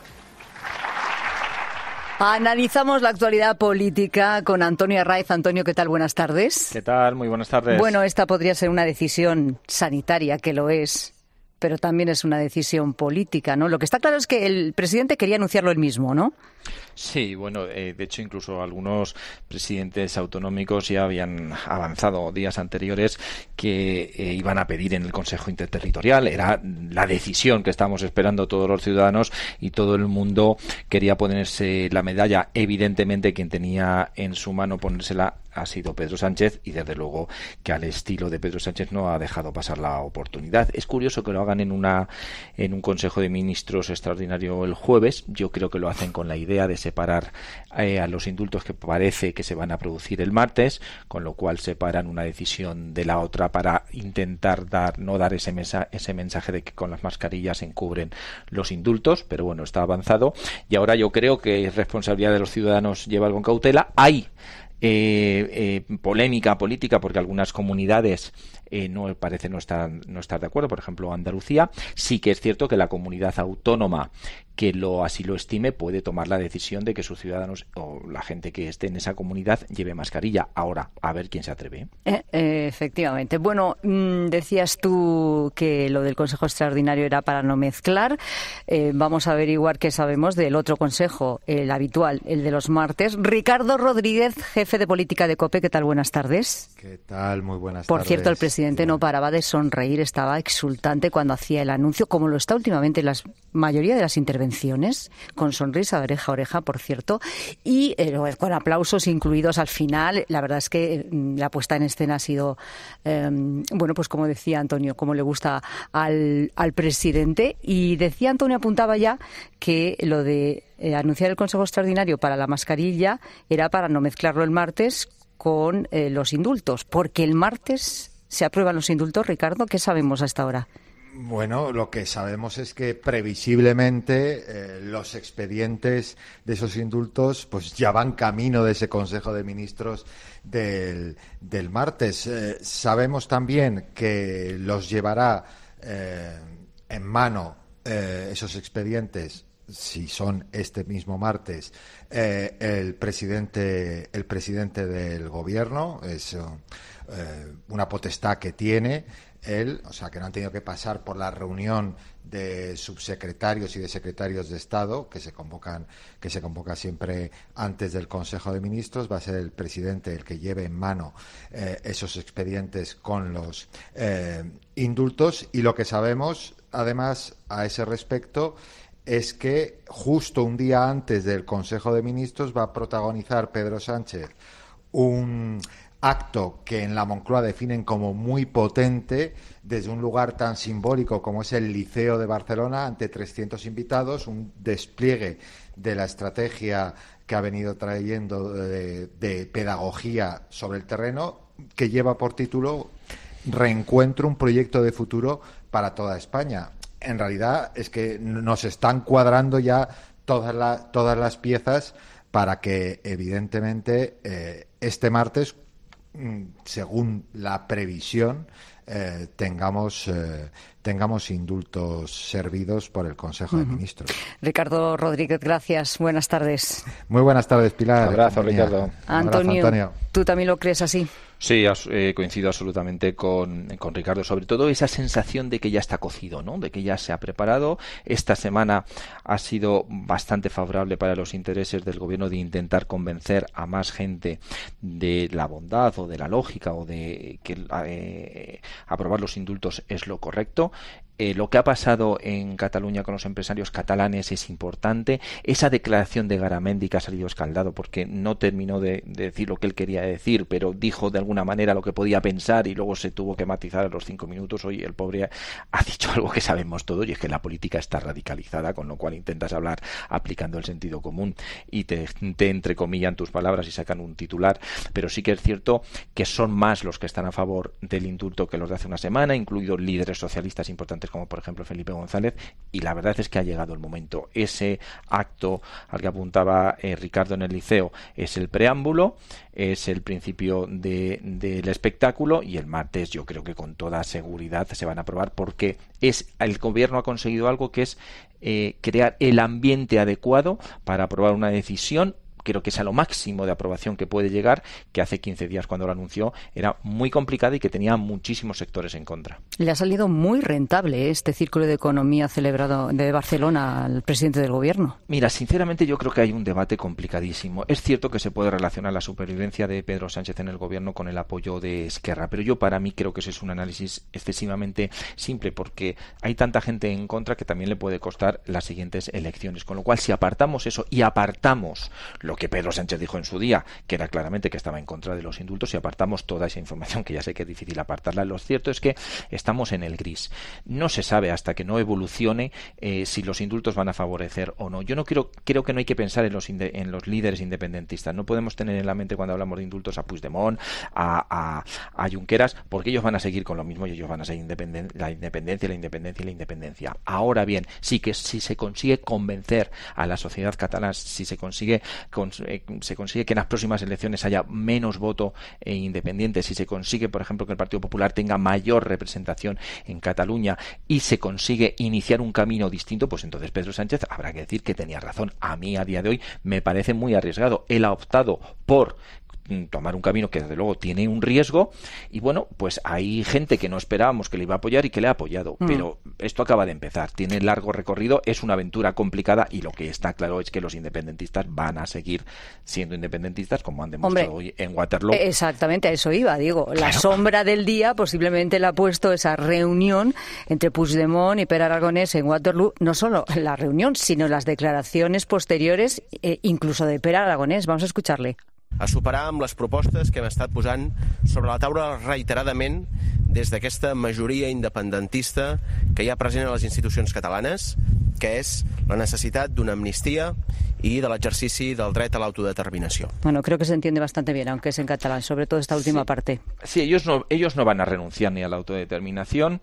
Analizamos la actualidad política con Antonio Arraiz. Antonio, ¿qué tal? Buenas tardes. ¿Qué tal? Muy buenas tardes. Bueno, esta podría ser una decisión sanitaria, que lo es, pero también es una decisión política, ¿no? Lo que está claro es que el presidente quería anunciarlo él mismo, ¿no? Sí, bueno, eh, de hecho incluso algunos presidentes autonómicos ya habían avanzado días anteriores que eh, iban a pedir en el Consejo Interterritorial. Era la decisión que estábamos esperando todos los ciudadanos y todo el mundo quería ponerse la medalla. Evidentemente quien tenía en su mano ponérsela ha sido Pedro Sánchez y desde luego que al estilo de Pedro Sánchez no ha dejado pasar la oportunidad. Es curioso que lo hagan en una en un Consejo de Ministros extraordinario el jueves. Yo creo que lo hacen con la idea de separar eh, a los indultos que parece que se van a producir el martes, con lo cual separan una decisión de la otra para intentar dar no dar ese, mesa, ese mensaje de que con las mascarillas se encubren los indultos, pero bueno, está avanzado y ahora yo creo que es responsabilidad de los ciudadanos llevarlo con cautela. Hay Eh, eh, polémica política porque algunas comunidades eh, no parece no estar no estar de acuerdo. Por ejemplo, Andalucía. Sí que es cierto que la comunidad autónoma que lo así lo estime puede tomar la decisión de que sus ciudadanos o la gente que esté en esa comunidad lleve mascarilla. Ahora, a ver quién se atreve. Eh, eh, efectivamente. Bueno, mmm, decías tú que lo del Consejo Extraordinario era para no mezclar. Eh, vamos a averiguar qué sabemos del otro consejo, el habitual, el de los martes. Ricardo Rodríguez, jefe de política de COPE. ¿Qué tal? Buenas tardes. ¿Qué tal? Muy buenas Por tardes. cierto, el presidente presidente no paraba de sonreír, estaba exultante cuando hacía el anuncio, como lo está últimamente en la mayoría de las intervenciones, con sonrisa oreja a oreja, por cierto, y eh, con aplausos incluidos al final. La verdad es que eh, la puesta en escena ha sido, eh, bueno, pues como decía Antonio, como le gusta al, al presidente. Y decía Antonio, apuntaba ya, que lo de eh, anunciar el Consejo Extraordinario para la mascarilla era para no mezclarlo el martes con eh, los indultos, porque el martes se aprueban los indultos. Ricardo, ¿qué sabemos hasta ahora? Bueno, lo que sabemos es que previsiblemente eh, los expedientes de esos indultos pues ya van camino de ese Consejo de Ministros del, del martes. Eh, sabemos también que los llevará eh, en mano eh, esos expedientes, si son este mismo martes, eh, el presidente el presidente del gobierno. Es eh, una potestad que tiene él, o sea, que no han tenido que pasar por la reunión de subsecretarios y de secretarios de Estado que se convocan que se convoca siempre antes del Consejo de Ministros. Va a ser el presidente el que lleve en mano eh, esos expedientes con los eh, indultos. Y lo que sabemos, además, a ese respecto, es que justo un día antes del Consejo de Ministros va a protagonizar Pedro Sánchez un acto que en la Moncloa definen como muy potente, desde un lugar tan simbólico como es el Liceo de Barcelona, ante trescientos invitados, un despliegue de la estrategia que ha venido trayendo de, de pedagogía sobre el terreno, que lleva por título Reencuentro, un proyecto de futuro para toda España. En realidad es que nos están cuadrando ya todas, la, todas las piezas para que, evidentemente, eh, este martes, según la previsión, eh, tengamos eh, tengamos indultos servidos por el Consejo de Ministros. Ricardo Rodríguez, gracias. Buenas tardes. Muy buenas tardes, Pilar. Un abrazo, Ricardo. Antonio, abrazo, Antonio, ¿ ¿tú también lo crees así? Sí, eh, coincido absolutamente con, con Ricardo, sobre todo esa sensación de que ya está cocido, ¿no? De que ya se ha preparado. Esta semana ha sido bastante favorable para los intereses del gobierno de intentar convencer a más gente de la bondad o de la lógica o de que eh, aprobar los indultos es lo correcto. Eh, lo que ha pasado en Cataluña con los empresarios catalanes es importante. Esa declaración de Garamendi, que ha salido escaldado porque no terminó de, de decir lo que él quería decir, pero dijo de alguna manera lo que podía pensar y luego se tuvo que matizar a los cinco minutos. Hoy el pobre ha dicho algo que sabemos todos, y es que la política está radicalizada, con lo cual intentas hablar aplicando el sentido común y te, te entrecomillan tus palabras y sacan un titular. Pero sí que es cierto que son más los que están a favor del indulto que los de hace una semana, incluidos líderes socialistas importantes como por ejemplo Felipe González, y la verdad es que ha llegado el momento. Ese acto al que apuntaba eh, Ricardo en el Liceo es el preámbulo, es el principio de, del espectáculo, y el martes yo creo que con toda seguridad se van a aprobar, porque es el gobierno ha conseguido algo que es eh, crear el ambiente adecuado para aprobar una decisión. Creo que es a lo máximo de aprobación que puede llegar, que hace quince días cuando lo anunció era muy complicada y que tenía muchísimos sectores en contra. Le ha salido muy rentable este Círculo de Economía celebrado de Barcelona al presidente del gobierno. Mira, sinceramente yo creo que hay un debate complicadísimo. Es cierto que se puede relacionar la supervivencia de Pedro Sánchez en el gobierno con el apoyo de Esquerra, pero yo para mí creo que ese es un análisis excesivamente simple, porque hay tanta gente en contra que también le puede costar las siguientes elecciones. Con lo cual, si apartamos eso y apartamos lo que Pedro Sánchez dijo en su día, que era claramente que estaba en contra de los indultos, y apartamos toda esa información, que ya sé que es difícil apartarla, lo cierto es que estamos en el gris. No se sabe hasta que no evolucione eh, si los indultos van a favorecer o no. Yo no quiero, creo que no hay que pensar en los, inde, en los líderes independentistas. No podemos tener en la mente cuando hablamos de indultos a Puigdemont, a, a, a Junqueras, porque ellos van a seguir con lo mismo y ellos van a ser independen, la independencia, la independencia y la independencia. Ahora bien, sí que si se consigue convencer a la sociedad catalana, si se consigue con se consigue que en las próximas elecciones haya menos voto eh, independiente, si se consigue, por ejemplo, que el Partido Popular tenga mayor representación en Cataluña y se consigue iniciar un camino distinto, pues entonces Pedro Sánchez habrá que decir que tenía razón. A mí, a día de hoy, me parece muy arriesgado. Él ha optado por tomar un camino que desde luego tiene un riesgo, y bueno, pues hay gente que no esperábamos que le iba a apoyar y que le ha apoyado, mm. pero esto acaba de empezar, tiene largo recorrido, es una aventura complicada, y lo que está claro es que los independentistas van a seguir siendo independentistas, como han demostrado Hombre, hoy en Waterloo. Exactamente, a eso iba, digo, la claro. sombra del día posiblemente la ha puesto esa reunión entre Puigdemont y Pere Aragonès en Waterloo, no solo la reunión, sino las declaraciones posteriores, eh, incluso de Pere Aragonès. Vamos a escucharle. A superar amb les propostes que hem estat posant sobre la taula reiteradament des d'aquesta majoria independentista que hi ha present a les institucions catalanes, que és la necessitat d'una amnistia y del ejercici del dret a la autodeterminación. Bueno, creo que se entiende bastante bien, aunque es en catalán, sobre todo esta última sí. parte. Sí, ellos no, ellos no van a renunciar ni a la autodeterminación,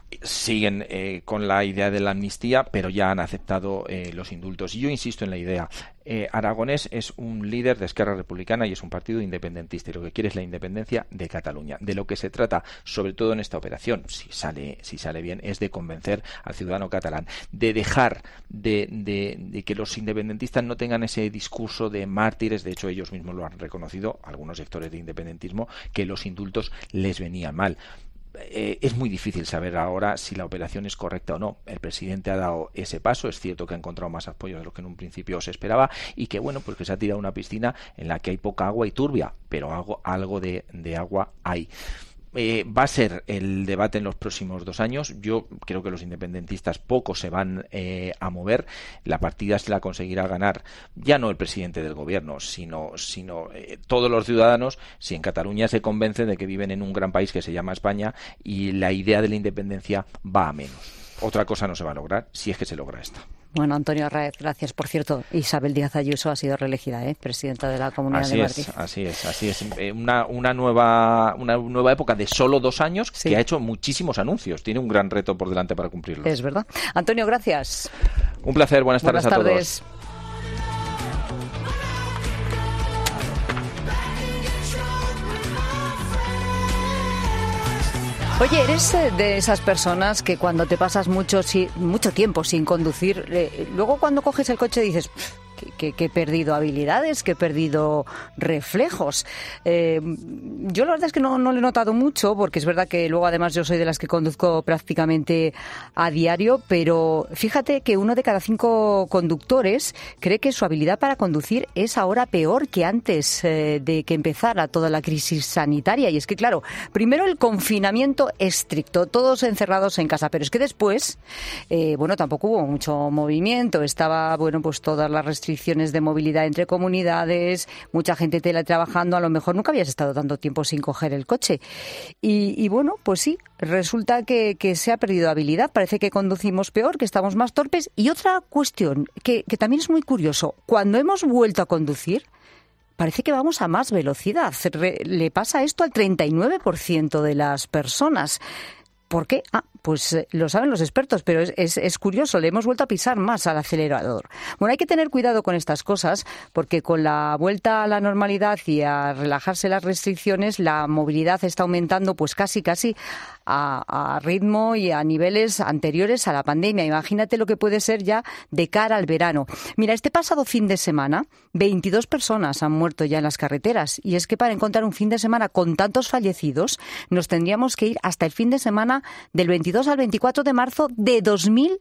siguen eh, con la idea de la amnistía, pero ya han aceptado eh, los indultos. Y yo insisto en la idea, eh, Aragonès es un líder de Esquerra Republicana y es un partido independentista, y lo que quiere es la independencia de Cataluña. De lo que se trata, sobre todo en esta operación, si sale, si sale bien, es de convencer al ciudadano catalán, de dejar de, de, de que los independentistas no tengan ese discurso de mártires. De hecho, ellos mismos lo han reconocido, algunos sectores de independentismo, que los indultos les venían mal. Eh, es muy difícil saber ahora si la operación es correcta o no. El presidente ha dado ese paso, es cierto que ha encontrado más apoyo de lo que en un principio se esperaba, y que bueno, pues que se ha tirado a una piscina en la que hay poca agua y turbia, pero algo, algo de, de agua hay. Eh, va a ser el debate en los próximos dos años. Yo creo que los independentistas poco se van eh, a mover. La partida se la conseguirá ganar ya no el presidente del gobierno, sino, sino eh, todos los ciudadanos, si en Cataluña se convencen de que viven en un gran país que se llama España y la idea de la independencia va a menos. Otra cosa no se va a lograr, si es que se logra esta. Bueno, Antonio Arraez, gracias. Por cierto, Isabel Díaz Ayuso ha sido reelegida, ¿eh? Presidenta de la Comunidad así de Madrid. Es, así es, así es. Eh, una, una, nueva, una nueva época de solo dos años sí. que ha hecho muchísimos anuncios. Tiene un gran reto por delante para cumplirlos. Es verdad. Antonio, gracias. Un placer. Buenas, Buenas tardes, tardes a todos. Oye, ¿eres de esas personas que cuando te pasas mucho, si, mucho tiempo sin conducir, eh, luego cuando coges el coche dices... Que, que, que he perdido habilidades, que he perdido reflejos? Eh, yo la verdad es que no, no lo he notado mucho, porque es verdad que luego además yo soy de las que conduzco prácticamente a diario, pero fíjate que uno de cada cinco conductores cree que su habilidad para conducir es ahora peor que antes eh, de que empezara toda la crisis sanitaria. Y es que, claro, primero el confinamiento estricto, todos encerrados en casa, pero es que después, eh, bueno, tampoco hubo mucho movimiento, estaba, bueno, pues todas las restricciones restricciones de movilidad entre comunidades, mucha gente teletrabajando, a lo mejor nunca habías estado tanto tiempo sin coger el coche. Y, y bueno, pues sí, resulta que, que se ha perdido habilidad, parece que conducimos peor, que estamos más torpes. Y otra cuestión que, que también es muy curioso, cuando hemos vuelto a conducir, parece que vamos a más velocidad. Re, le pasa esto al treinta y nueve por ciento de las personas. ¿Por qué? Ah, pues eh, lo saben los expertos, pero es, es, es curioso, le hemos vuelto a pisar más al acelerador. Bueno, hay que tener cuidado con estas cosas, porque con la vuelta a la normalidad y a relajarse las restricciones, la movilidad está aumentando pues casi, casi a, a ritmo y a niveles anteriores a la pandemia. Imagínate lo que puede ser ya de cara al verano. Mira, este pasado fin de semana, veintidós personas han muerto ya en las carreteras, y es que para encontrar un fin de semana con tantos fallecidos, nos tendríamos que ir hasta el fin de semana del veintidós al veinticuatro de marzo de dos mil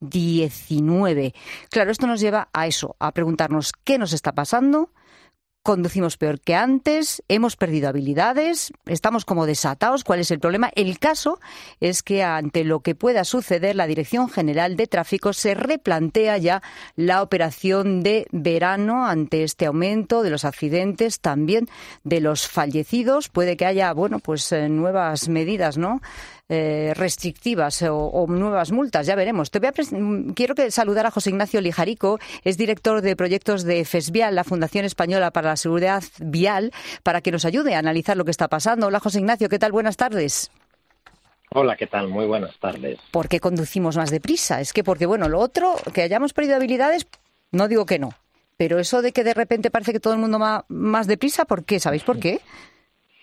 diecinueve. Claro, esto nos lleva a eso, a preguntarnos qué nos está pasando. Conducimos peor que antes, hemos perdido habilidades, estamos como desatados. ¿Cuál es el problema? El caso es que ante lo que pueda suceder, la Dirección General de Tráfico se replantea ya la operación de verano ante este aumento de los accidentes, también de los fallecidos. Puede que haya, bueno, pues eh, nuevas medidas, ¿no? Eh, restrictivas o, o nuevas multas, ya veremos. Te voy a pres- Quiero que saludar a José Ignacio Lijarico, es director de proyectos de FESVIAL, la Fundación Española para la Seguridad Vial, para que nos ayude a analizar lo que está pasando. Hola, José Ignacio, ¿qué tal? Buenas tardes. Hola, ¿qué tal? Muy buenas tardes. ¿Por qué conducimos más deprisa? Es que porque, bueno, lo otro, que hayamos perdido habilidades, no digo que no, pero eso de que de repente parece que todo el mundo va más deprisa, ¿por qué? ¿Sabéis por qué?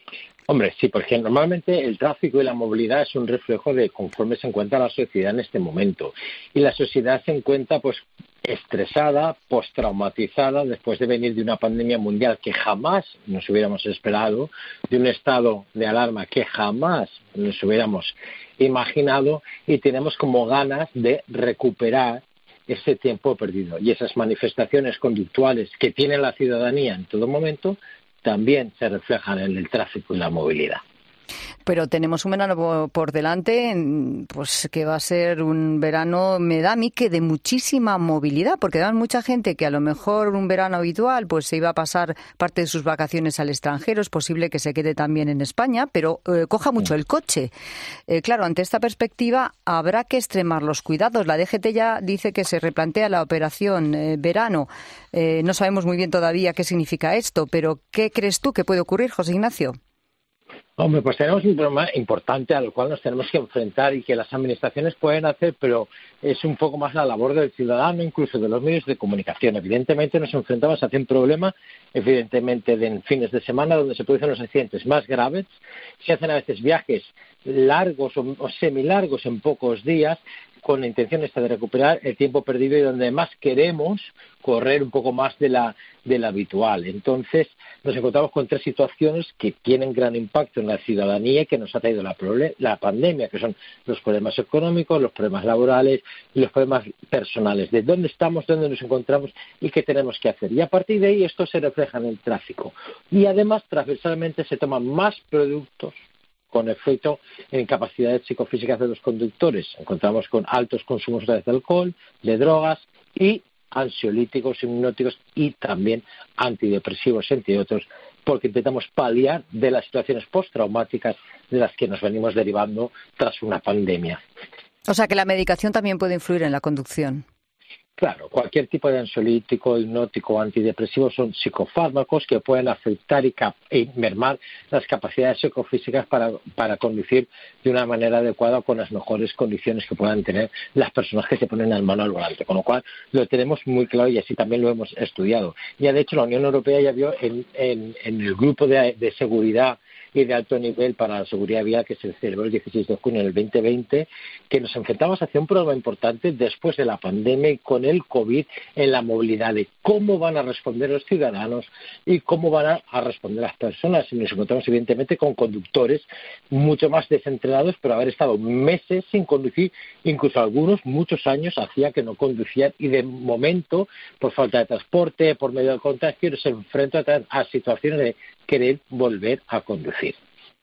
Hombre, sí, porque normalmente el tráfico y la movilidad es un reflejo de conforme se encuentra la sociedad en este momento. Y la sociedad se encuentra pues estresada, postraumatizada, después de venir de una pandemia mundial que jamás nos hubiéramos esperado, de un estado de alarma que jamás nos hubiéramos imaginado, y tenemos como ganas de recuperar ese tiempo perdido. Y esas manifestaciones conductuales que tiene la ciudadanía en todo momento también se reflejan en el tráfico y la movilidad. Pero tenemos un verano por delante, pues que va a ser un verano, me da a mí que de muchísima movilidad, porque además mucha gente que a lo mejor un verano habitual pues se iba a pasar parte de sus vacaciones al extranjero, es posible que se quede también en España, pero eh, coja mucho el coche. Eh, claro, ante esta perspectiva habrá que extremar los cuidados. La D G T ya dice que se replantea la operación eh, verano. Eh, no sabemos muy bien todavía qué significa esto, pero ¿qué crees tú que puede ocurrir, José Ignacio? Hombre, pues tenemos un problema importante al cual nos tenemos que enfrentar y que las administraciones pueden hacer, pero es un poco más la labor del ciudadano, incluso de los medios de comunicación. Evidentemente nos enfrentamos hacia un problema, evidentemente, de en fines de semana donde se producen los accidentes más graves. Se hacen a veces viajes largos o, o semilargos en pocos días, con la intención esta de recuperar el tiempo perdido y donde más queremos correr un poco más de la, de la habitual. Entonces, nos encontramos con tres situaciones que tienen gran impacto en la ciudadanía y que nos ha traído la, la pandemia, que son los problemas económicos, los problemas laborales y los problemas personales. De dónde estamos, dónde nos encontramos y qué tenemos que hacer. Y a partir de ahí esto se refleja en el tráfico. Y además, transversalmente, se toman más productos con efecto en capacidades psicofísicas de los conductores. Encontramos con altos consumos de alcohol, de drogas y ansiolíticos, hipnóticos y también antidepresivos, entre otros, porque intentamos paliar de las situaciones postraumáticas de las que nos venimos derivando tras una pandemia. O sea que la medicación también puede influir en la conducción. Claro, cualquier tipo de ansiolítico, hipnótico o antidepresivo son psicofármacos que pueden afectar y, cap- y mermar las capacidades psicofísicas para, para conducir de una manera adecuada con las mejores condiciones que puedan tener las personas que se ponen al mano al volante. Con lo cual lo tenemos muy claro y así también lo hemos estudiado. Ya de hecho la Unión Europea ya vio en, en, en el grupo de, de seguridad y de alto nivel para la seguridad vial que se celebró el dieciséis de junio del veinte veinte, que nos enfrentamos hacia un problema importante después de la pandemia y con el COVID en la movilidad, de cómo van a responder los ciudadanos y cómo van a, a responder las personas. Y nos encontramos evidentemente con conductores mucho más desentrenados, pero haber estado meses sin conducir, incluso algunos muchos años hacía que no conducían y de momento, por falta de transporte, por medio del contagio, se enfrentan a, a situaciones de querer volver a conducir.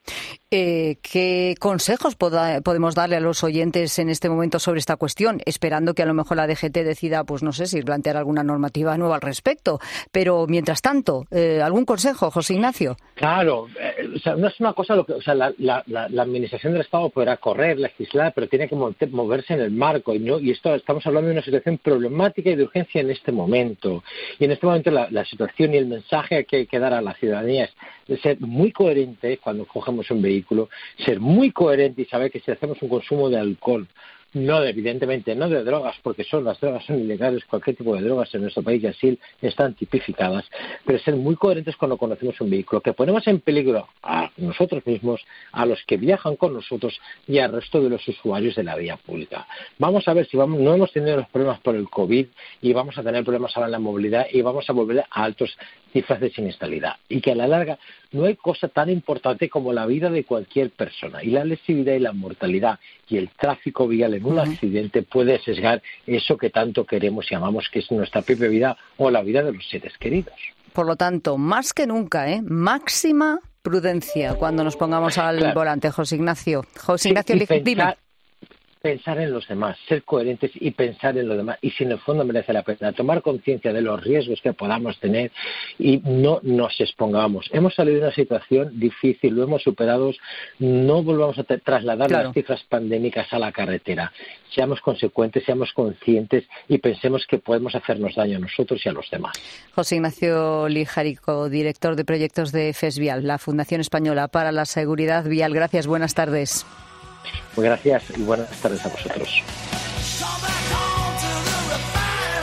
Eh, ¿Qué consejos poda, podemos darle a los oyentes en este momento sobre esta cuestión? Esperando que a lo mejor la D G T decida, pues no sé, si plantear alguna normativa nueva al respecto. Pero, mientras tanto, eh, ¿algún consejo, José Ignacio? Claro, eh, o sea, no es una cosa, lo que, o sea, la, la, la, la Administración del Estado podrá correr, legislar, pero tiene que moverse en el marco. Y, no, y esto estamos hablando de una situación problemática y de urgencia en este momento. Y en este momento la, la situación y el mensaje que hay que dar a la ciudadanía es de ser muy coherente cuando cogemos un vehículo, ser muy coherente y saber que si hacemos un consumo de alcohol, no, evidentemente, no de drogas, porque son las drogas son ilegales, cualquier tipo de drogas en nuestro país y así están tipificadas, pero ser muy coherentes cuando conocemos un vehículo, que ponemos en peligro a nosotros mismos, a los que viajan con nosotros y al resto de los usuarios de la vía pública. Vamos a ver si vamos, no hemos tenido los problemas por el COVID y vamos a tener problemas ahora en la movilidad y vamos a volver a altos cifras de siniestralidad. Y que a la larga no hay cosa tan importante como la vida de cualquier persona. Y la lesividad y la mortalidad y el tráfico vial en un uh-huh. accidente puede sesgar eso que tanto queremos y amamos, que es nuestra propia vida o la vida de los seres queridos. Por lo tanto, más que nunca, ¿eh? máxima prudencia cuando nos pongamos al claro. volante, José Ignacio. José Ignacio, sí, y pensar, pensar en los demás, ser coherentes y pensar en los demás. Y si en el fondo merece la pena tomar conciencia de los riesgos que podamos tener y no nos expongamos. Hemos salido de una situación difícil, lo hemos superado, no volvamos a trasladar claro. las cifras pandémicas a la carretera. Seamos consecuentes, seamos conscientes y pensemos que podemos hacernos daño a nosotros y a los demás. José Ignacio Lijarico, director de proyectos de FESVial, la Fundación Española para la Seguridad Vial. Gracias, buenas tardes. Pues gracias y buenas tardes a vosotros.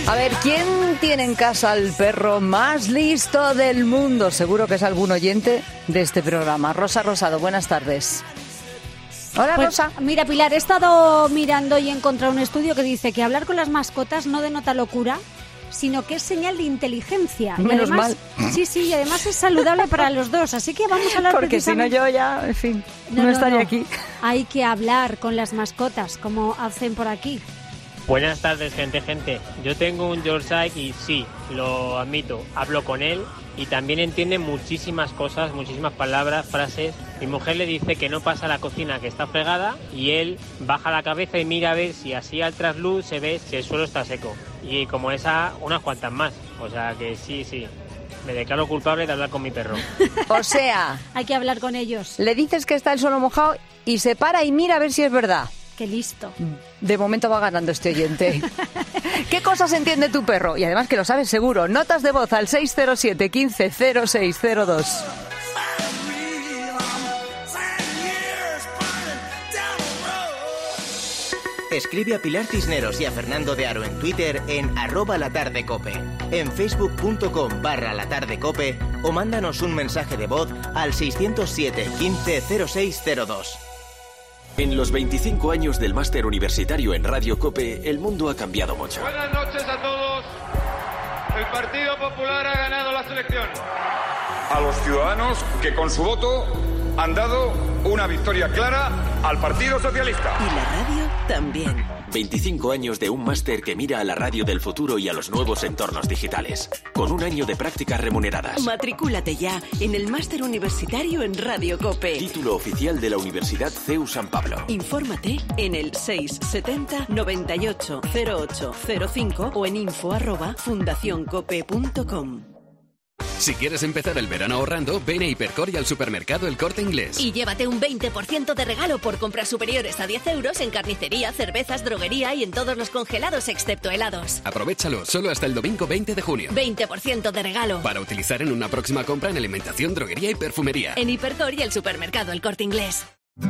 A ver, ¿quién tiene en casa al perro más listo del mundo? Seguro que es algún oyente de este programa. Rosa Rosado, buenas tardes. Hola, pues, Rosa. Mira, Pilar, he estado mirando y he encontrado un estudio que dice que hablar con las mascotas no denota locura, sino que es señal de inteligencia. Y Menos además, mal. Sí, sí, y además es saludable para los dos. Así que vamos a hablar Porque si no precisamente... yo ya, en fin, no, no, no estaría no. aquí. Hay que hablar con las mascotas, como hacen por aquí. Buenas tardes, gente, gente. Yo tengo un Yorkshire y sí, lo admito, hablo con él y también entiende muchísimas cosas, muchísimas palabras, frases. Mi mujer le dice que no pasa a la cocina, que está fregada, y él baja la cabeza y mira a ver si así al trasluz se ve si el suelo está seco. Y como esa, unas cuantas más. O sea que sí, sí. Me declaro culpable de hablar con mi perro. O sea, hay que hablar con ellos. Le dices que está el suelo mojado y se para y mira a ver si es verdad. Qué listo. De momento va ganando este oyente. ¿Qué cosas entiende tu perro? Y además que lo sabes seguro. Notas de voz al seis cero siete, quince, cero seis cero dos. Escribe a Pilar Cisneros y a Fernando de Aro en Twitter en arroba latardecope, en facebook.com barra latardecope o mándanos un mensaje de voz al seiscero siete, quince, cero seis cero dos. En los veinticinco años del máster universitario en Radio COPE, el mundo ha cambiado mucho. Buenas noches a todos. El Partido Popular ha ganado las elecciones. A los ciudadanos que con su voto han dado una victoria clara al Partido Socialista. Y la radio también. veinticinco años de un máster que mira a la radio del futuro y a los nuevos entornos digitales. Con un año de prácticas remuneradas. Matricúlate ya en el máster universitario en Radio COPE. Título oficial de la Universidad C E U San Pablo. Infórmate en el seis setenta, noventa y ocho, cero ocho cero cinco o en info arroba fundacioncope punto com. Si quieres empezar el verano ahorrando, ven a Hipercor y al supermercado El Corte Inglés. Y llévate un veinte por ciento de regalo por compras superiores a diez euros en carnicería, cervezas, droguería y en todos los congelados excepto helados. Aprovechalo, solo hasta el domingo veinte de junio. veinte por ciento de regalo. Para utilizar en una próxima compra en alimentación, droguería y perfumería. En Hipercor y el supermercado El Corte Inglés.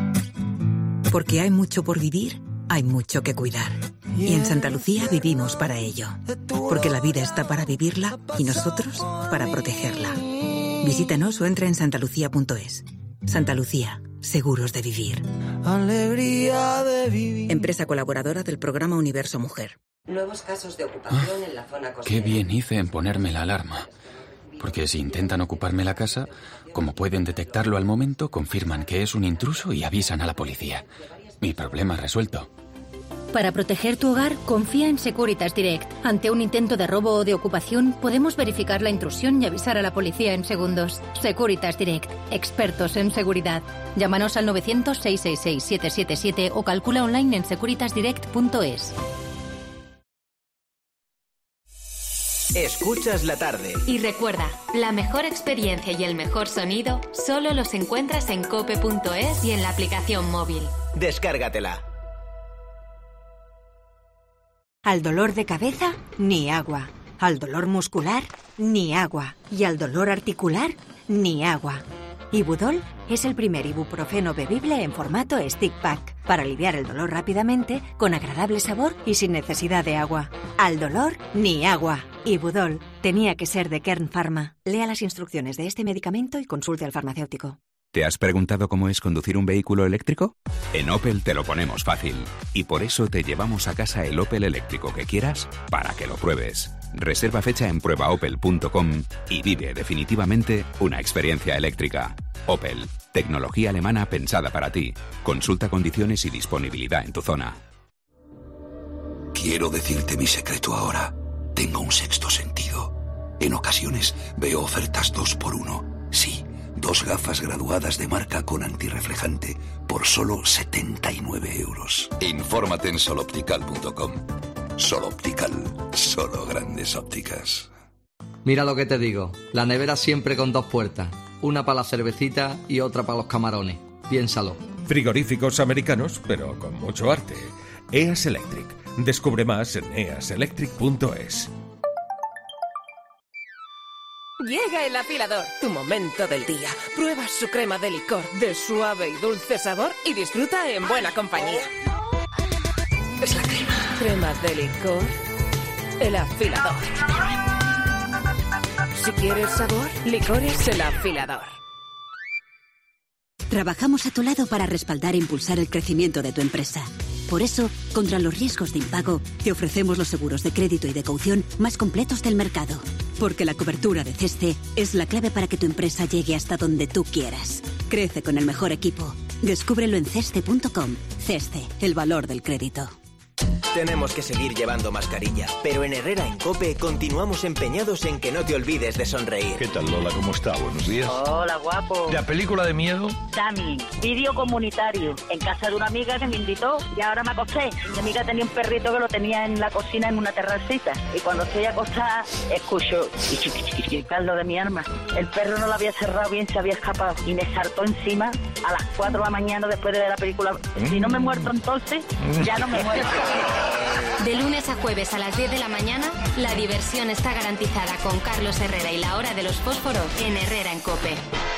Porque hay mucho por vivir, hay mucho que cuidar. Y en Santa Lucía vivimos para ello. Porque la vida está para vivirla y nosotros para protegerla. Visítanos o entra en santalucía punto es. Santa Lucía, seguros de vivir. Alegría de vivir. Empresa colaboradora del programa Universo Mujer. Nuevos casos de ocupación ah, en la zona costera. Qué bien hice en ponerme la alarma. Porque si intentan ocuparme la casa, como pueden detectarlo al momento, confirman que es un intruso y avisan a la policía. Mi problema resuelto. Para proteger tu hogar, confía en Securitas Direct. Ante un intento de robo o de ocupación, podemos verificar la intrusión y avisar a la policía en segundos. Securitas Direct, expertos en seguridad. Llámanos al novecientos, seiscientos sesenta y seis, setecientos setenta y siete o calcula online en securitas direct punto es. Escuchas la tarde. Y recuerda, la mejor experiencia y el mejor sonido solo los encuentras en cope punto es y en la aplicación móvil. Descárgatela. Al dolor de cabeza, ni agua. Al dolor muscular, ni agua. Y al dolor articular, ni agua. Ibudol es el primer ibuprofeno bebible en formato stick pack para aliviar el dolor rápidamente, con agradable sabor y sin necesidad de agua. Al dolor, ni agua. Ibudol tenía que ser de Kern Pharma. Lea las instrucciones de este medicamento y consulte al farmacéutico. ¿Te has preguntado cómo es conducir un vehículo eléctrico? En Opel te lo ponemos fácil. Y por eso te llevamos a casa el Opel eléctrico que quieras para que lo pruebes. Reserva fecha en prueba opel punto com y vive definitivamente una experiencia eléctrica. Opel, tecnología alemana pensada para ti. Consulta condiciones y disponibilidad en tu zona. Quiero decirte mi secreto ahora. Tengo un sexto sentido. En ocasiones veo ofertas dos por uno. Sí. Dos gafas graduadas de marca con antirreflejante por solo setenta y nueve euros. Infórmate en soloptical punto com. Soloptical, solo grandes ópticas. Mira lo que te digo, la nevera siempre con dos puertas, una para la cervecita y otra para los camarones. Piénsalo. Frigoríficos americanos, pero con mucho arte. E A S Electric. Descubre más en e a s electric punto es. Llega el afilador, tu momento del día. Prueba su crema de licor de suave y dulce sabor y disfruta en buena compañía. Es la crema. Crema de licor El Afilador. Si quieres sabor, Licores El Afilador. Trabajamos a tu lado para respaldar e impulsar el crecimiento de tu empresa. Por eso, contra los riesgos de impago, te ofrecemos los seguros de crédito y de caución más completos del mercado. Porque la cobertura de Ceste es la clave para que tu empresa llegue hasta donde tú quieras. Crece con el mejor equipo. Descúbrelo en ceste punto com. Ceste, el valor del crédito. Tenemos que seguir llevando mascarilla, pero en Herrera en COPE continuamos empeñados en que no te olvides de sonreír. ¿Qué tal, Lola? ¿Cómo está? Buenos días. Hola, guapo. ¿La película de miedo? Dami, vídeo comunitario, en casa de una amiga que me invitó y ahora me acosté. Mi amiga tenía un perrito que lo tenía en la cocina en una terracita y cuando estoy acostada escucho el caldo de mi arma. El perro no lo había cerrado bien, se había escapado y me saltó encima a las cuatro de la mañana después de ver la película. Si no me muerto entonces, ya no me muerto. De lunes a jueves a las diez de la mañana, la diversión está garantizada con Carlos Herrera y la hora de los fósforos en Herrera en COPE.